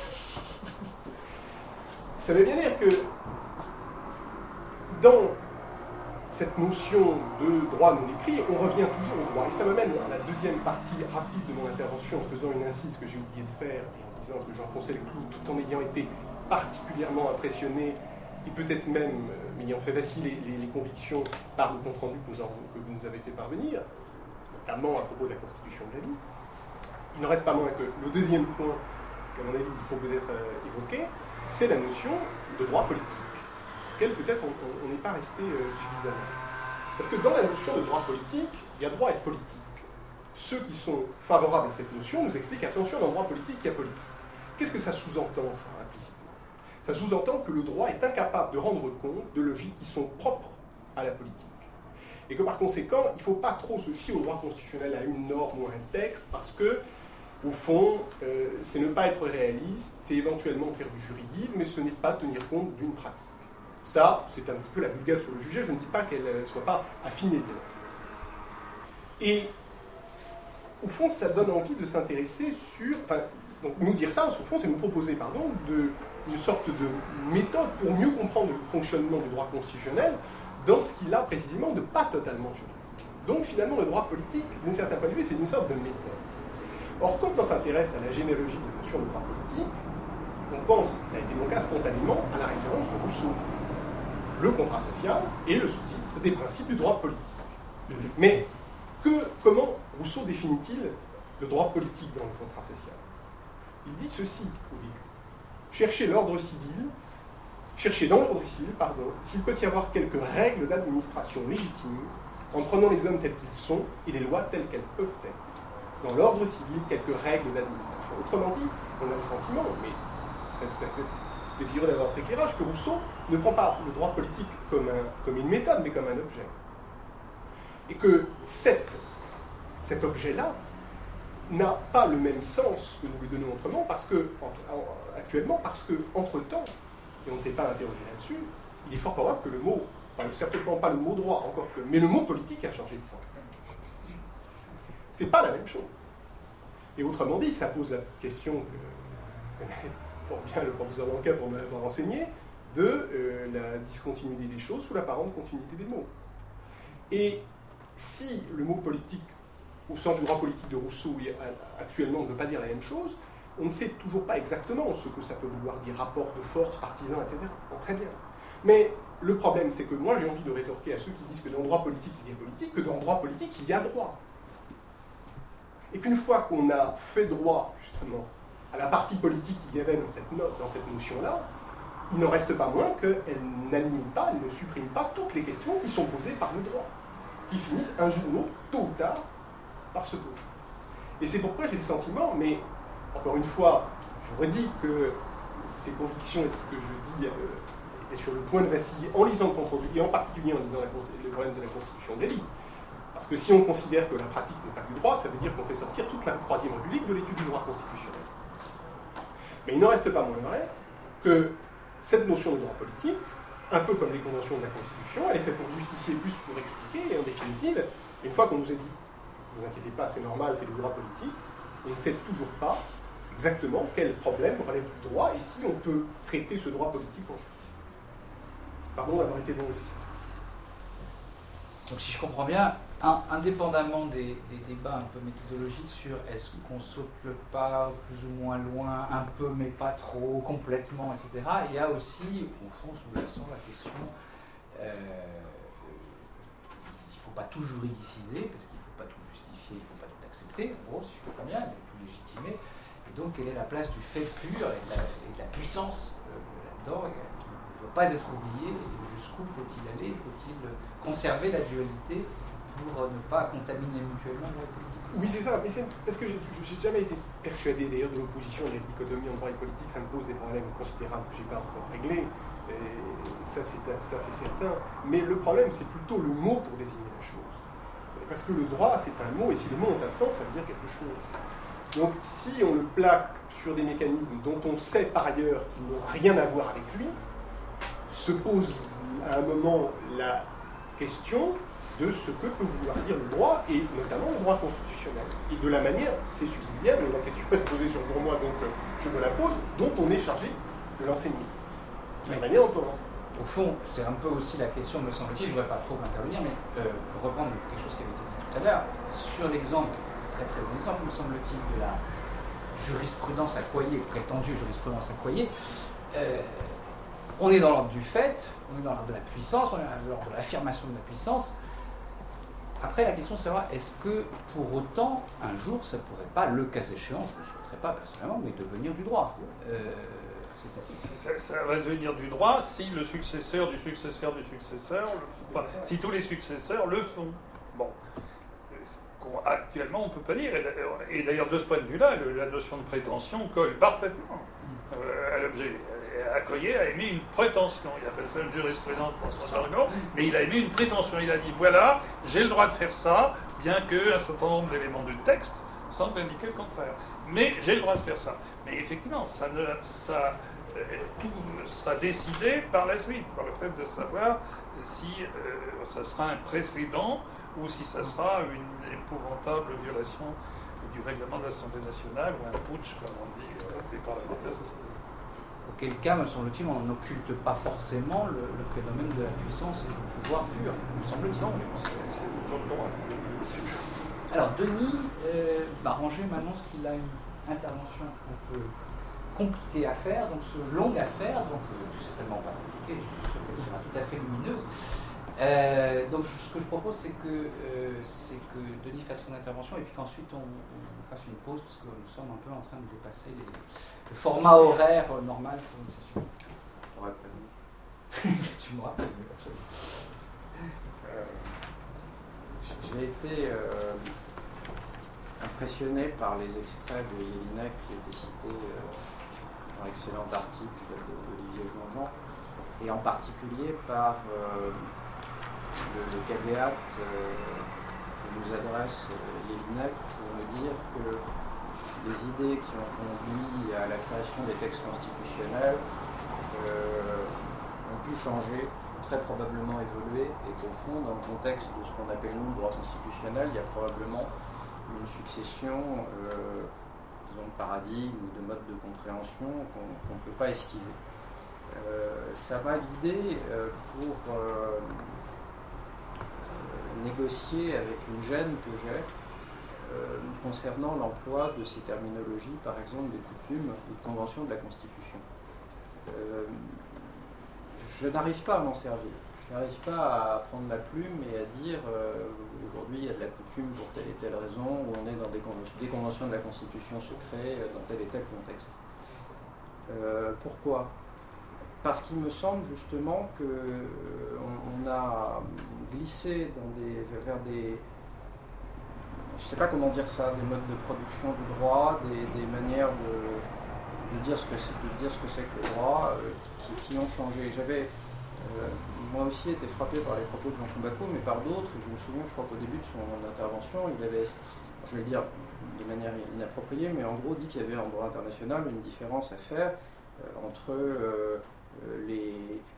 Ça veut bien dire que dans cette notion de droit non écrit, on revient toujours au droit. Et ça m'amène à la deuxième partie rapide de mon intervention en faisant une incise que j'ai oublié de faire et en disant que j'enfonçais le clou tout en ayant été particulièrement impressionné et peut-être même euh, m'ayant fait vaciller les, les, les convictions par le compte-rendu que, que vous nous avez fait parvenir, notamment à propos de la Constitution de la vie. Il n'en reste pas moins que le deuxième point qu'à mon avis il faut peut-être euh, évoquer, c'est la notion de droit politique, auquel peut-être on n'est pas resté euh, suffisamment. Parce que dans la notion de droit politique, il y a droit et politique. Ceux qui sont favorables à cette notion nous expliquent, attention, dans le droit politique, il y a politique. Qu'est-ce que ça sous-entend, ça, implicitement? Ça sous-entend que le droit est incapable de rendre compte de logiques qui sont propres à la politique. Et que par conséquent, il ne faut pas trop se fier au droit constitutionnel, à une norme ou à un texte, parce que, au fond, euh, c'est ne pas être réaliste, c'est éventuellement faire du juridisme, mais ce n'est pas tenir compte d'une pratique. Ça, c'est un petit peu la vulgate sur le sujet, je ne dis pas qu'elle ne soit pas affinée de l'ordre. Et, au fond, ça donne envie de s'intéresser sur... Enfin, donc, nous dire ça, au fond, c'est nous proposer, pardon, de, une sorte de méthode pour mieux comprendre le fonctionnement du droit constitutionnel dans ce qu'il a précisément de pas totalement juridique. Donc, finalement, le droit politique, d'un certain point de vue, c'est une sorte de méthode. Or, quand on s'intéresse à la généalogie de la notion de droit politique, on pense, ça a été mon cas spontanément, à la référence de Rousseau, le contrat social et le sous-titre des principes du droit politique. Mais que, comment Rousseau définit-il le droit politique dans le contrat social? Il dit ceci au début. Chercher l'ordre civil, chercher dans l'ordre civil, pardon, s'il peut y avoir quelques règles d'administration légitimes en prenant les hommes tels qu'ils sont et les lois telles qu'elles peuvent être. Dans l'ordre civil, quelques règles d'administration. Autrement dit, on a le sentiment, mais ce serait tout à fait désireux d'avoir votre éclairage, que Rousseau ne prend pas le droit politique comme, un, comme une méthode, mais comme un objet. Et que cette, cet objet-là n'a pas le même sens que nous lui donnons autrement, parce que, actuellement, parce que, entre-temps, et on ne s'est pas interrogé là-dessus, il est fort probable que le mot, enfin, certainement pas le mot droit, encore que, mais le mot politique a changé de sens. C'est pas la même chose. Et autrement dit, ça pose la question que connaît fort bien le professeur Blanquet pour m'avoir enseigné, de euh, la discontinuité des choses sous l'apparente continuité des mots. Et si le mot politique, au sens du droit politique de Rousseau, actuellement ne veut pas dire la même chose, on ne sait toujours pas exactement ce que ça peut vouloir dire, rapport de force, partisan, et cetera. Bon, très bien. Mais le problème, c'est que moi, j'ai envie de rétorquer à ceux qui disent que dans le droit politique, il y a politique, que dans le droit politique, il y a droit. Et qu'une fois qu'on a fait droit, justement, à la partie politique qu'il y avait dans cette note, dans cette notion-là, il n'en reste pas moins qu'elle n'annihile pas, elle ne supprime pas toutes les questions qui sont posées par le droit, qui finissent un jour ou l'autre, tôt ou tard, par se poser. Et c'est pourquoi j'ai le sentiment, mais encore une fois, je redis que ces convictions et ce que je dis euh, étaient sur le point de vaciller en lisant le contre-rendu, et en particulier en lisant la, le problème de la Constitution d'Élie. Parce que si on considère que la pratique n'est pas du droit, ça veut dire qu'on fait sortir toute la Troisième République de l'étude du droit constitutionnel. Mais il n'en reste pas moins vrai que cette notion de droit politique, un peu comme les conventions de la Constitution, elle est faite pour justifier plus pour expliquer, et en définitive, une fois qu'on nous a dit « ne vous inquiétez pas, c'est normal, c'est le droit politique », on ne sait toujours pas exactement quel problème relève du droit et si on peut traiter ce droit politique en justice. Pardon d'avoir été long aussi. Donc si je comprends bien, un, indépendamment des, des débats un peu méthodologiques sur est-ce qu'on saute le pas plus ou moins loin, un peu mais pas trop, complètement, et cetera, il y a aussi, au fond, sous-jacent la question, euh, il ne faut pas tout juridiciser, parce qu'il ne faut pas tout justifier, il ne faut pas tout accepter, en gros, si je comprends bien, mais tout légitimer. Et donc, quelle est la place du fait pur et de la, et de la puissance euh, là-dedans, qui ne doit pas être oubliée, et jusqu'où faut-il aller, faut-il conserver la dualité pour ne pas contaminer mutuellement le droit politique. Oui, c'est ça, mais c'est parce que j'ai, j'ai jamais été persuadé d'ailleurs de l'opposition et de la dichotomie en droit et politique, ça me pose des problèmes considérables que je n'ai pas encore réglés, et ça c'est, ça c'est certain, mais le problème c'est plutôt le mot pour désigner la chose. Parce que le droit c'est un mot, et si les mots ont un sens, ça veut dire quelque chose. Donc si on le plaque sur des mécanismes dont on sait par ailleurs qu'ils n'ont rien à voir avec lui, se pose à un moment la question de ce que peut vouloir dire le droit, et notamment le droit constitutionnel. Et de la manière, c'est subsidiaire, mais la question n'est pas posée sur pour moi, donc je me la pose, dont on est chargé de l'enseigner. De la manière dont on l'enseigne. Au fond, c'est un peu aussi la question, me semble-t-il, je ne voudrais pas trop intervenir, mais euh, pour reprendre quelque chose qui avait été dit tout à l'heure, sur l'exemple, très très bon exemple, me semble-t-il, de la jurisprudence Accoyer, prétendue jurisprudence Accoyer, euh, on est dans l'ordre du fait, on est dans l'ordre de la puissance, on est dans l'ordre de l'affirmation de la puissance. Après, la question c'est savoir, est-ce que pour autant, un jour, ça ne pourrait pas, le cas échéant, je ne le souhaiterais pas personnellement, mais devenir du droit euh, ça, ça va devenir du droit si le successeur du successeur du successeur, le, enfin, si tous les successeurs le font. Bon. Actuellement, on ne peut pas dire. Et d'ailleurs, de ce point de vue-là, la notion de prétention colle parfaitement euh, à l'objet. Accoyer a émis une prétention, il appelle ça une jurisprudence dans son jargon, mais il a émis une prétention, il a dit voilà, j'ai le droit de faire ça, bien qu'un certain nombre d'éléments du texte semblent indiquer le contraire. Mais j'ai le droit de faire ça. Mais effectivement, ça ne, ça, euh, tout sera décidé par la suite, par le fait de savoir si euh, ça sera un précédent ou si ça sera une épouvantable violation du règlement de l'Assemblée nationale ou un putsch, comme on dit, euh, des parlementaires socialistes. Auquel cas, me semble-t-il, on n'occulte pas forcément le, le phénomène de la puissance et du pouvoir pur, me semble-t-il. Non, c'est, c'est le droit. Alors, Denis euh, va ranger maintenant ce qu'il a une intervention un peu compliquée à faire, donc ce longue à faire, donc euh, certainement pas compliquée, je suis sûr qu'elle sera tout à fait lumineuse. Euh, donc ce que je propose, c'est que, euh, c'est que Denis fasse son intervention et puis qu'ensuite on, on fasse une pause parce que nous sommes un peu en train de dépasser les, le format horaire normal pour une session. Ouais, si tu me rappelles, absolument. Euh, j'ai été euh, impressionné par les extraits de Jelinek qui étaient cités euh, dans l'excellent article d'Olivier Jouan-Jean, et en particulier par euh, le, le caveat euh, que nous adresse euh, Jelinek pour nous dire que les idées qui ont conduit à la création des textes constitutionnels euh, ont pu changer, très probablement évoluer, et qu'au fond, dans le contexte de ce qu'on appelle nous le droit constitutionnel, il y a probablement une succession euh, disons, de paradigmes ou de modes de compréhension qu'on qu'on ne peut pas esquiver. Euh, ça m'a guidé euh, pour euh, négocier avec une gêne que j'ai euh, concernant l'emploi de ces terminologies, par exemple des coutumes ou de conventions de la Constitution. Euh, je n'arrive pas à m'en servir. Je n'arrive pas à prendre ma plume et à dire euh, aujourd'hui il y a de la coutume pour telle et telle raison, ou on est dans des, conventions, des conventions de la Constitution se créent dans tel et tel contexte. Euh, pourquoi ? Parce qu'il me semble justement qu'on on a glissé dans des, vers des, je ne sais pas comment dire ça, des modes de production du droit, des, des manières de, de dire ce que c'est, de dire ce que c'est que le droit, euh, qui, qui ont changé. J'avais euh, moi aussi été frappé par les propos de Jean Fombacco, mais par d'autres. Je me souviens, je crois qu'au début de son intervention, il avait, je vais le dire de manière inappropriée, mais en gros dit qu'il y avait en droit international une différence à faire euh, entre euh, les,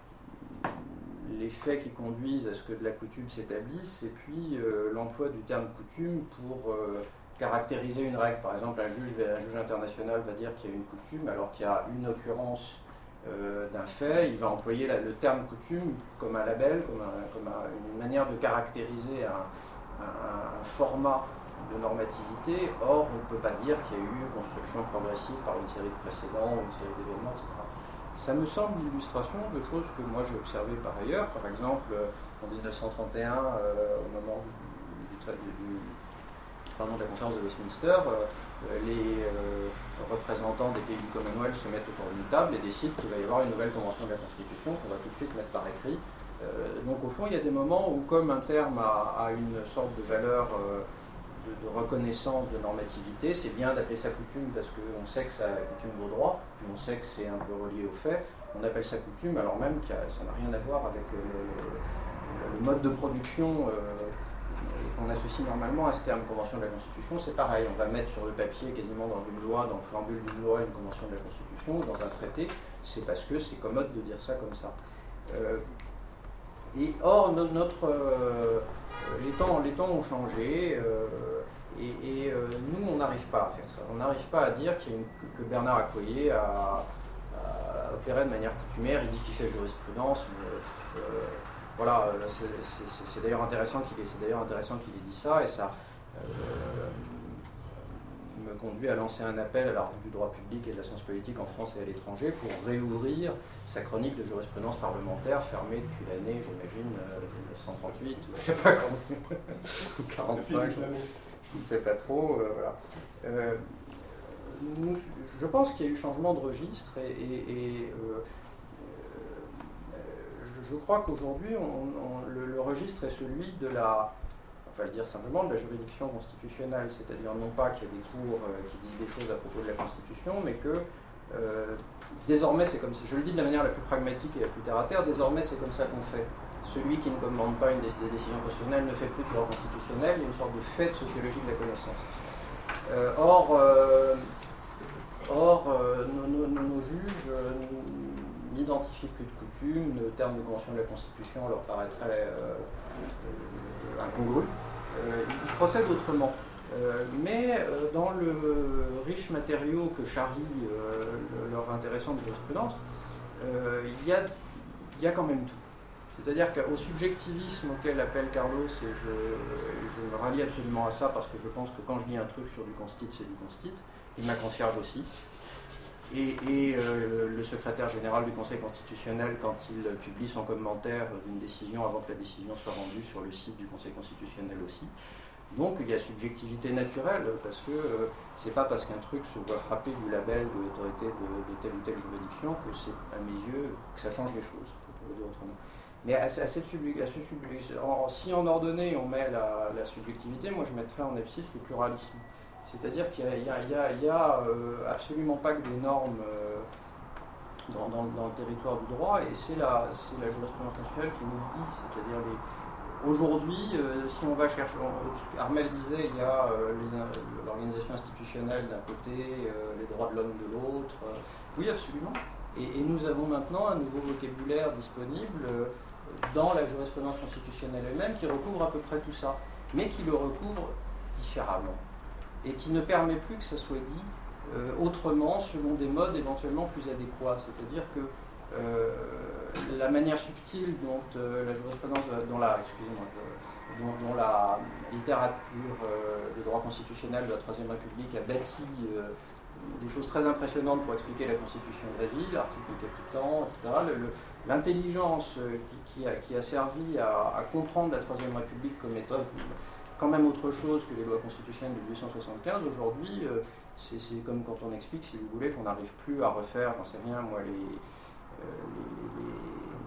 les faits qui conduisent à ce que de la coutume s'établisse et puis euh, l'emploi du terme coutume pour euh, caractériser une règle. Par exemple, un juge, un juge international va dire qu'il y a une coutume alors qu'il y a une occurrence euh, d'un fait, il va employer la, le terme coutume comme un label, comme, un, comme un, une manière de caractériser un, un, un format de normativité. Or, on ne peut pas dire qu'il y a eu construction progressive par une série de précédents ou une série d'événements, et cetera. Ça me semble l'illustration de choses que moi j'ai observées par ailleurs. Par exemple, en dix-neuf cent trente et un, euh, au moment du, du, du, pardon, de la conférence de Westminster, euh, les euh, représentants des pays du Commonwealth se mettent autour d'une table et décident qu'il va y avoir une nouvelle convention de la Constitution qu'on va tout de suite mettre par écrit. Euh, donc au fond, il y a des moments où, comme un terme a, a une sorte de valeur euh, de, de reconnaissance de normativité, c'est bien d'appeler ça coutume parce qu'on sait que ça, la coutume vaut droit, puis on sait que c'est un peu relié au fait. On appelle ça coutume alors même que ça n'a rien à voir avec le, le, le mode de production euh, qu'on associe normalement à ce terme convention de la Constitution. C'est pareil, on va mettre sur le papier, quasiment dans une loi, dans le préambule d'une loi, une convention de la Constitution, ou dans un traité, c'est parce que c'est commode de dire ça comme ça. Euh, et or, no, notre, euh, les, temps, les temps ont changé, euh, et, et euh, nous, on n'arrive pas à faire ça. On n'arrive pas à dire qu'il y a une, que Bernard Accoyer a, a opéré de manière coutumière. Il dit qu'il fait jurisprudence, mais euh, voilà, c'est, c'est, c'est d'ailleurs intéressant qu'il ait, c'est d'ailleurs intéressant qu'il ait dit ça, et ça euh, me conduit à lancer un appel à la revue du droit public et de la science politique en France et à l'étranger pour réouvrir sa chronique de jurisprudence parlementaire fermée depuis l'année, j'imagine, mille neuf cent trente-huit, ou je ne sais pas quand, ou quarante-cinq, je ne sais pas trop, euh, voilà. Euh, nous, je pense qu'il y a eu changement de registre et, et, et euh, je crois qu'aujourd'hui, on, on, le, le registre est celui de la, on va le dire simplement, de la juridiction constitutionnelle, c'est-à-dire non pas qu'il y a des cours euh, qui disent des choses à propos de la Constitution, mais que euh, désormais c'est comme ça, je le dis de la manière la plus pragmatique et la plus terre à terre, désormais c'est comme ça qu'on fait. Celui qui ne commande pas une des, des décisions constitutionnelles ne fait plus de droit constitutionnel, il y a une sorte de fait sociologique de la connaissance. Euh, or, euh, or euh, nos, nos, nos juges euh, n'identifient plus de coutumes, le terme de convention de la Constitution leur paraîtrait euh, euh, incongru. Euh, ils procèdent autrement. Euh, mais euh, dans le riche matériau que charrie euh, le, leur intéressante jurisprudence, euh, il y a, y a quand même tout. C'est-à-dire qu'au subjectivisme auquel appelle Carlos, et je, je me rallie absolument à ça parce que je pense que quand je dis un truc sur du constit, c'est du constit, et ma concierge aussi. Et, et euh, le secrétaire général du Conseil constitutionnel, quand il publie son commentaire d'une décision avant que la décision soit rendue sur le site du Conseil constitutionnel aussi. Donc il y a subjectivité naturelle, parce que euh, c'est pas parce qu'un truc se voit frapper du label de l'autorité de, de telle ou telle juridiction que c'est, à mes yeux, que ça change les choses, pour le dire autrement. Mais à, à cette à ce en, si en ordonnée on met la, la subjectivité, moi je mettrais en abscisse le pluralisme. C'est-à-dire qu'il n'y a, y a, y a euh, absolument pas que des normes euh, dans, dans, dans le territoire du droit, et c'est la, c'est la jurisprudence constitutionnelle qui nous le dit. C'est-à-dire les, aujourd'hui, euh, si on va chercher, on, Armel disait il y a euh, les, l'organisation institutionnelle d'un côté, euh, les droits de l'homme de l'autre. Euh, oui, absolument. Et, et nous avons maintenant un nouveau vocabulaire disponible euh, dans la jurisprudence constitutionnelle elle-même qui recouvre à peu près tout ça, mais qui le recouvre différemment. Et qui ne permet plus que ça soit dit euh, autrement, selon des modes éventuellement plus adéquats. C'est-à-dire que euh, la manière subtile dont euh, la jurisprudence, dont la, excusez-moi, je, dont, dont la littérature euh, de droit constitutionnel de la Troisième République a bâti euh, des choses très impressionnantes pour expliquer la constitution de la ville, l'article capitan, et cetera. Le, le, l'intelligence qui, qui, a, qui a servi à, à comprendre la Troisième République comme méthode, quand même autre chose que les lois constitutionnelles de mille huit cent soixante-quinze, aujourd'hui, euh, c'est, c'est comme quand on explique, si vous voulez, qu'on n'arrive plus à refaire, j'en sais rien, moi, les... Euh, les, les,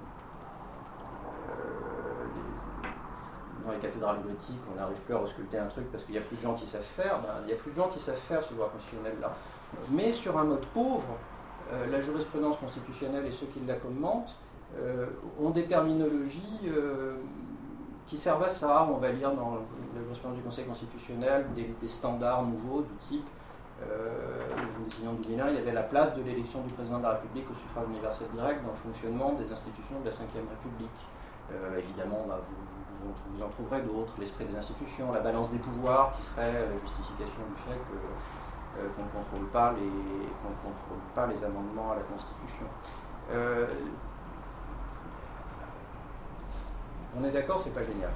euh, les dans les cathédrales gothiques, on n'arrive plus à resculpter un truc parce qu'il n'y a plus de gens qui savent faire, ben, il n'y a plus de gens qui savent faire ce droit constitutionnel-là. Mais sur un mode pauvre, euh, la jurisprudence constitutionnelle et ceux qui la commentent euh, ont des terminologies euh, qui servent à ça. On va lire dans la jurisprudence du Conseil constitutionnel des, des standards nouveaux du type euh, une décision de deux mille un, il y avait la place de l'élection du président de la République au suffrage universel direct dans le fonctionnement des institutions de la cinquième République. Euh, évidemment, bah, vous, vous, vous en trouverez d'autres, l'esprit des institutions, la balance des pouvoirs qui serait la justification du fait que Euh, qu'on ne contrôle pas les, qu'on ne contrôle pas les amendements à la Constitution. Euh, on est d'accord, c'est pas génial.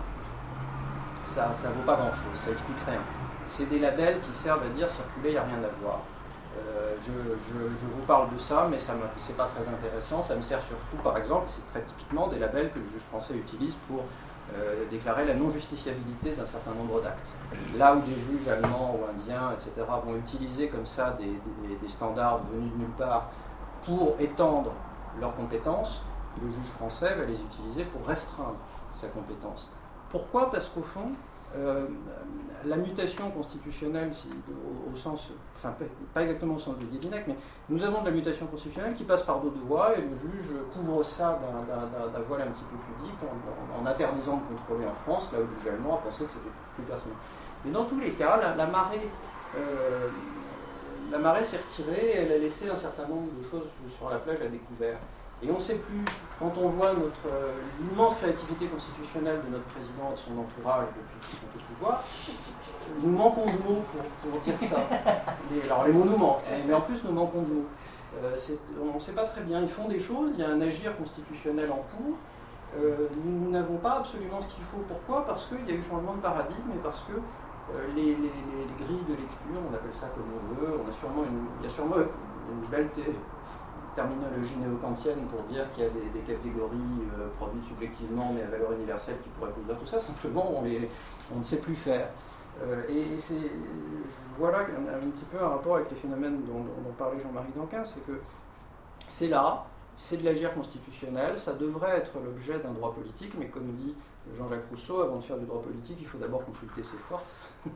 Ça ne vaut pas grand-chose, ça explique rien. C'est des labels qui servent à dire circuler, il n'y a rien à voir. Euh, je, je, je vous parle de ça, mais ça c'est pas très intéressant. Ça me sert surtout, par exemple, c'est très typiquement des labels que le juge français utilise pour Euh, déclarer la non-justiciabilité d'un certain nombre d'actes. Là où des juges allemands ou indiens, et cetera, vont utiliser comme ça des, des, des standards venus de nulle part pour étendre leurs compétences, le juge français va les utiliser pour restreindre sa compétence. Pourquoi ? Parce qu'au fond, euh, la mutation constitutionnelle, si, au, au sens, enfin pas exactement au sens de Guédinec, mais nous avons de la mutation constitutionnelle qui passe par d'autres voies et le juge couvre ça d'un, d'un, d'un voile un petit peu pudique en, en, en interdisant de contrôler en France, là où le juge allemand a pensé que c'était plus personnel. Mais dans tous les cas, la, la marée, euh, la marée s'est retirée et elle a laissé un certain nombre de choses sur la plage à découvert. Et on ne sait plus, quand on voit notre, euh, l'immense créativité constitutionnelle de notre président et de son entourage depuis qu'ils sont au pouvoir, nous manquons de mots pour, pour dire ça. Les, alors les mots nous manquent, mais en plus nous manquons de mots. Euh, c'est, on ne sait pas très bien, ils font des choses, il y a un agir constitutionnel en cours, euh, nous n'avons pas absolument ce qu'il faut. Pourquoi ? Parce qu'il y a eu changement de paradigme et parce que euh, les, les, les, les grilles de lecture, on appelle ça comme on veut, on a sûrement une, il y a sûrement une belle thé- terminologie néo-kantienne pour dire qu'il y a des, des catégories euh, produites subjectivement mais à valeur universelle qui pourraient couvrir tout ça, simplement on, les, on ne sait plus faire. Euh, et, et c'est, voilà un, un petit peu un rapport avec les phénomènes dont, dont, dont parlait Jean-Marie Danquin, c'est que c'est là, c'est de l'agir constitutionnel, ça devrait être l'objet d'un droit politique, mais comme dit Jean-Jacques Rousseau, avant de faire du droit politique, il faut d'abord consulter ses forces.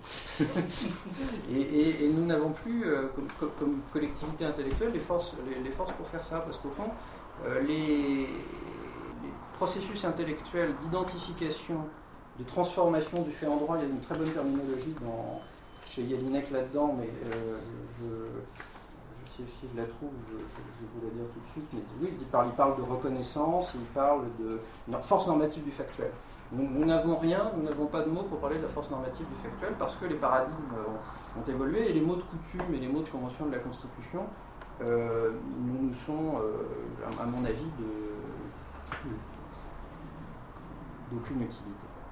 et, et, et nous n'avons plus, euh, comme, comme collectivité intellectuelle, les forces, les, les forces pour faire ça, parce qu'au fond, euh, les, les processus intellectuels d'identification, de transformation du fait en droit, il y a une très bonne terminologie dans, chez Jelinek là-dedans, mais euh, je, je, si, si je la trouve, je, je, je vais vous la dire tout de suite. Mais oui, il parle, il parle de reconnaissance, il parle de non, force normative du factuel. Nous, nous n'avons rien, nous n'avons pas de mots pour parler de la force normative du factuel parce que les paradigmes ont, ont évolué et les mots de coutume et les mots de convention de la Constitution euh, nous, nous sont, euh, à mon avis, de, d'aucune utilité.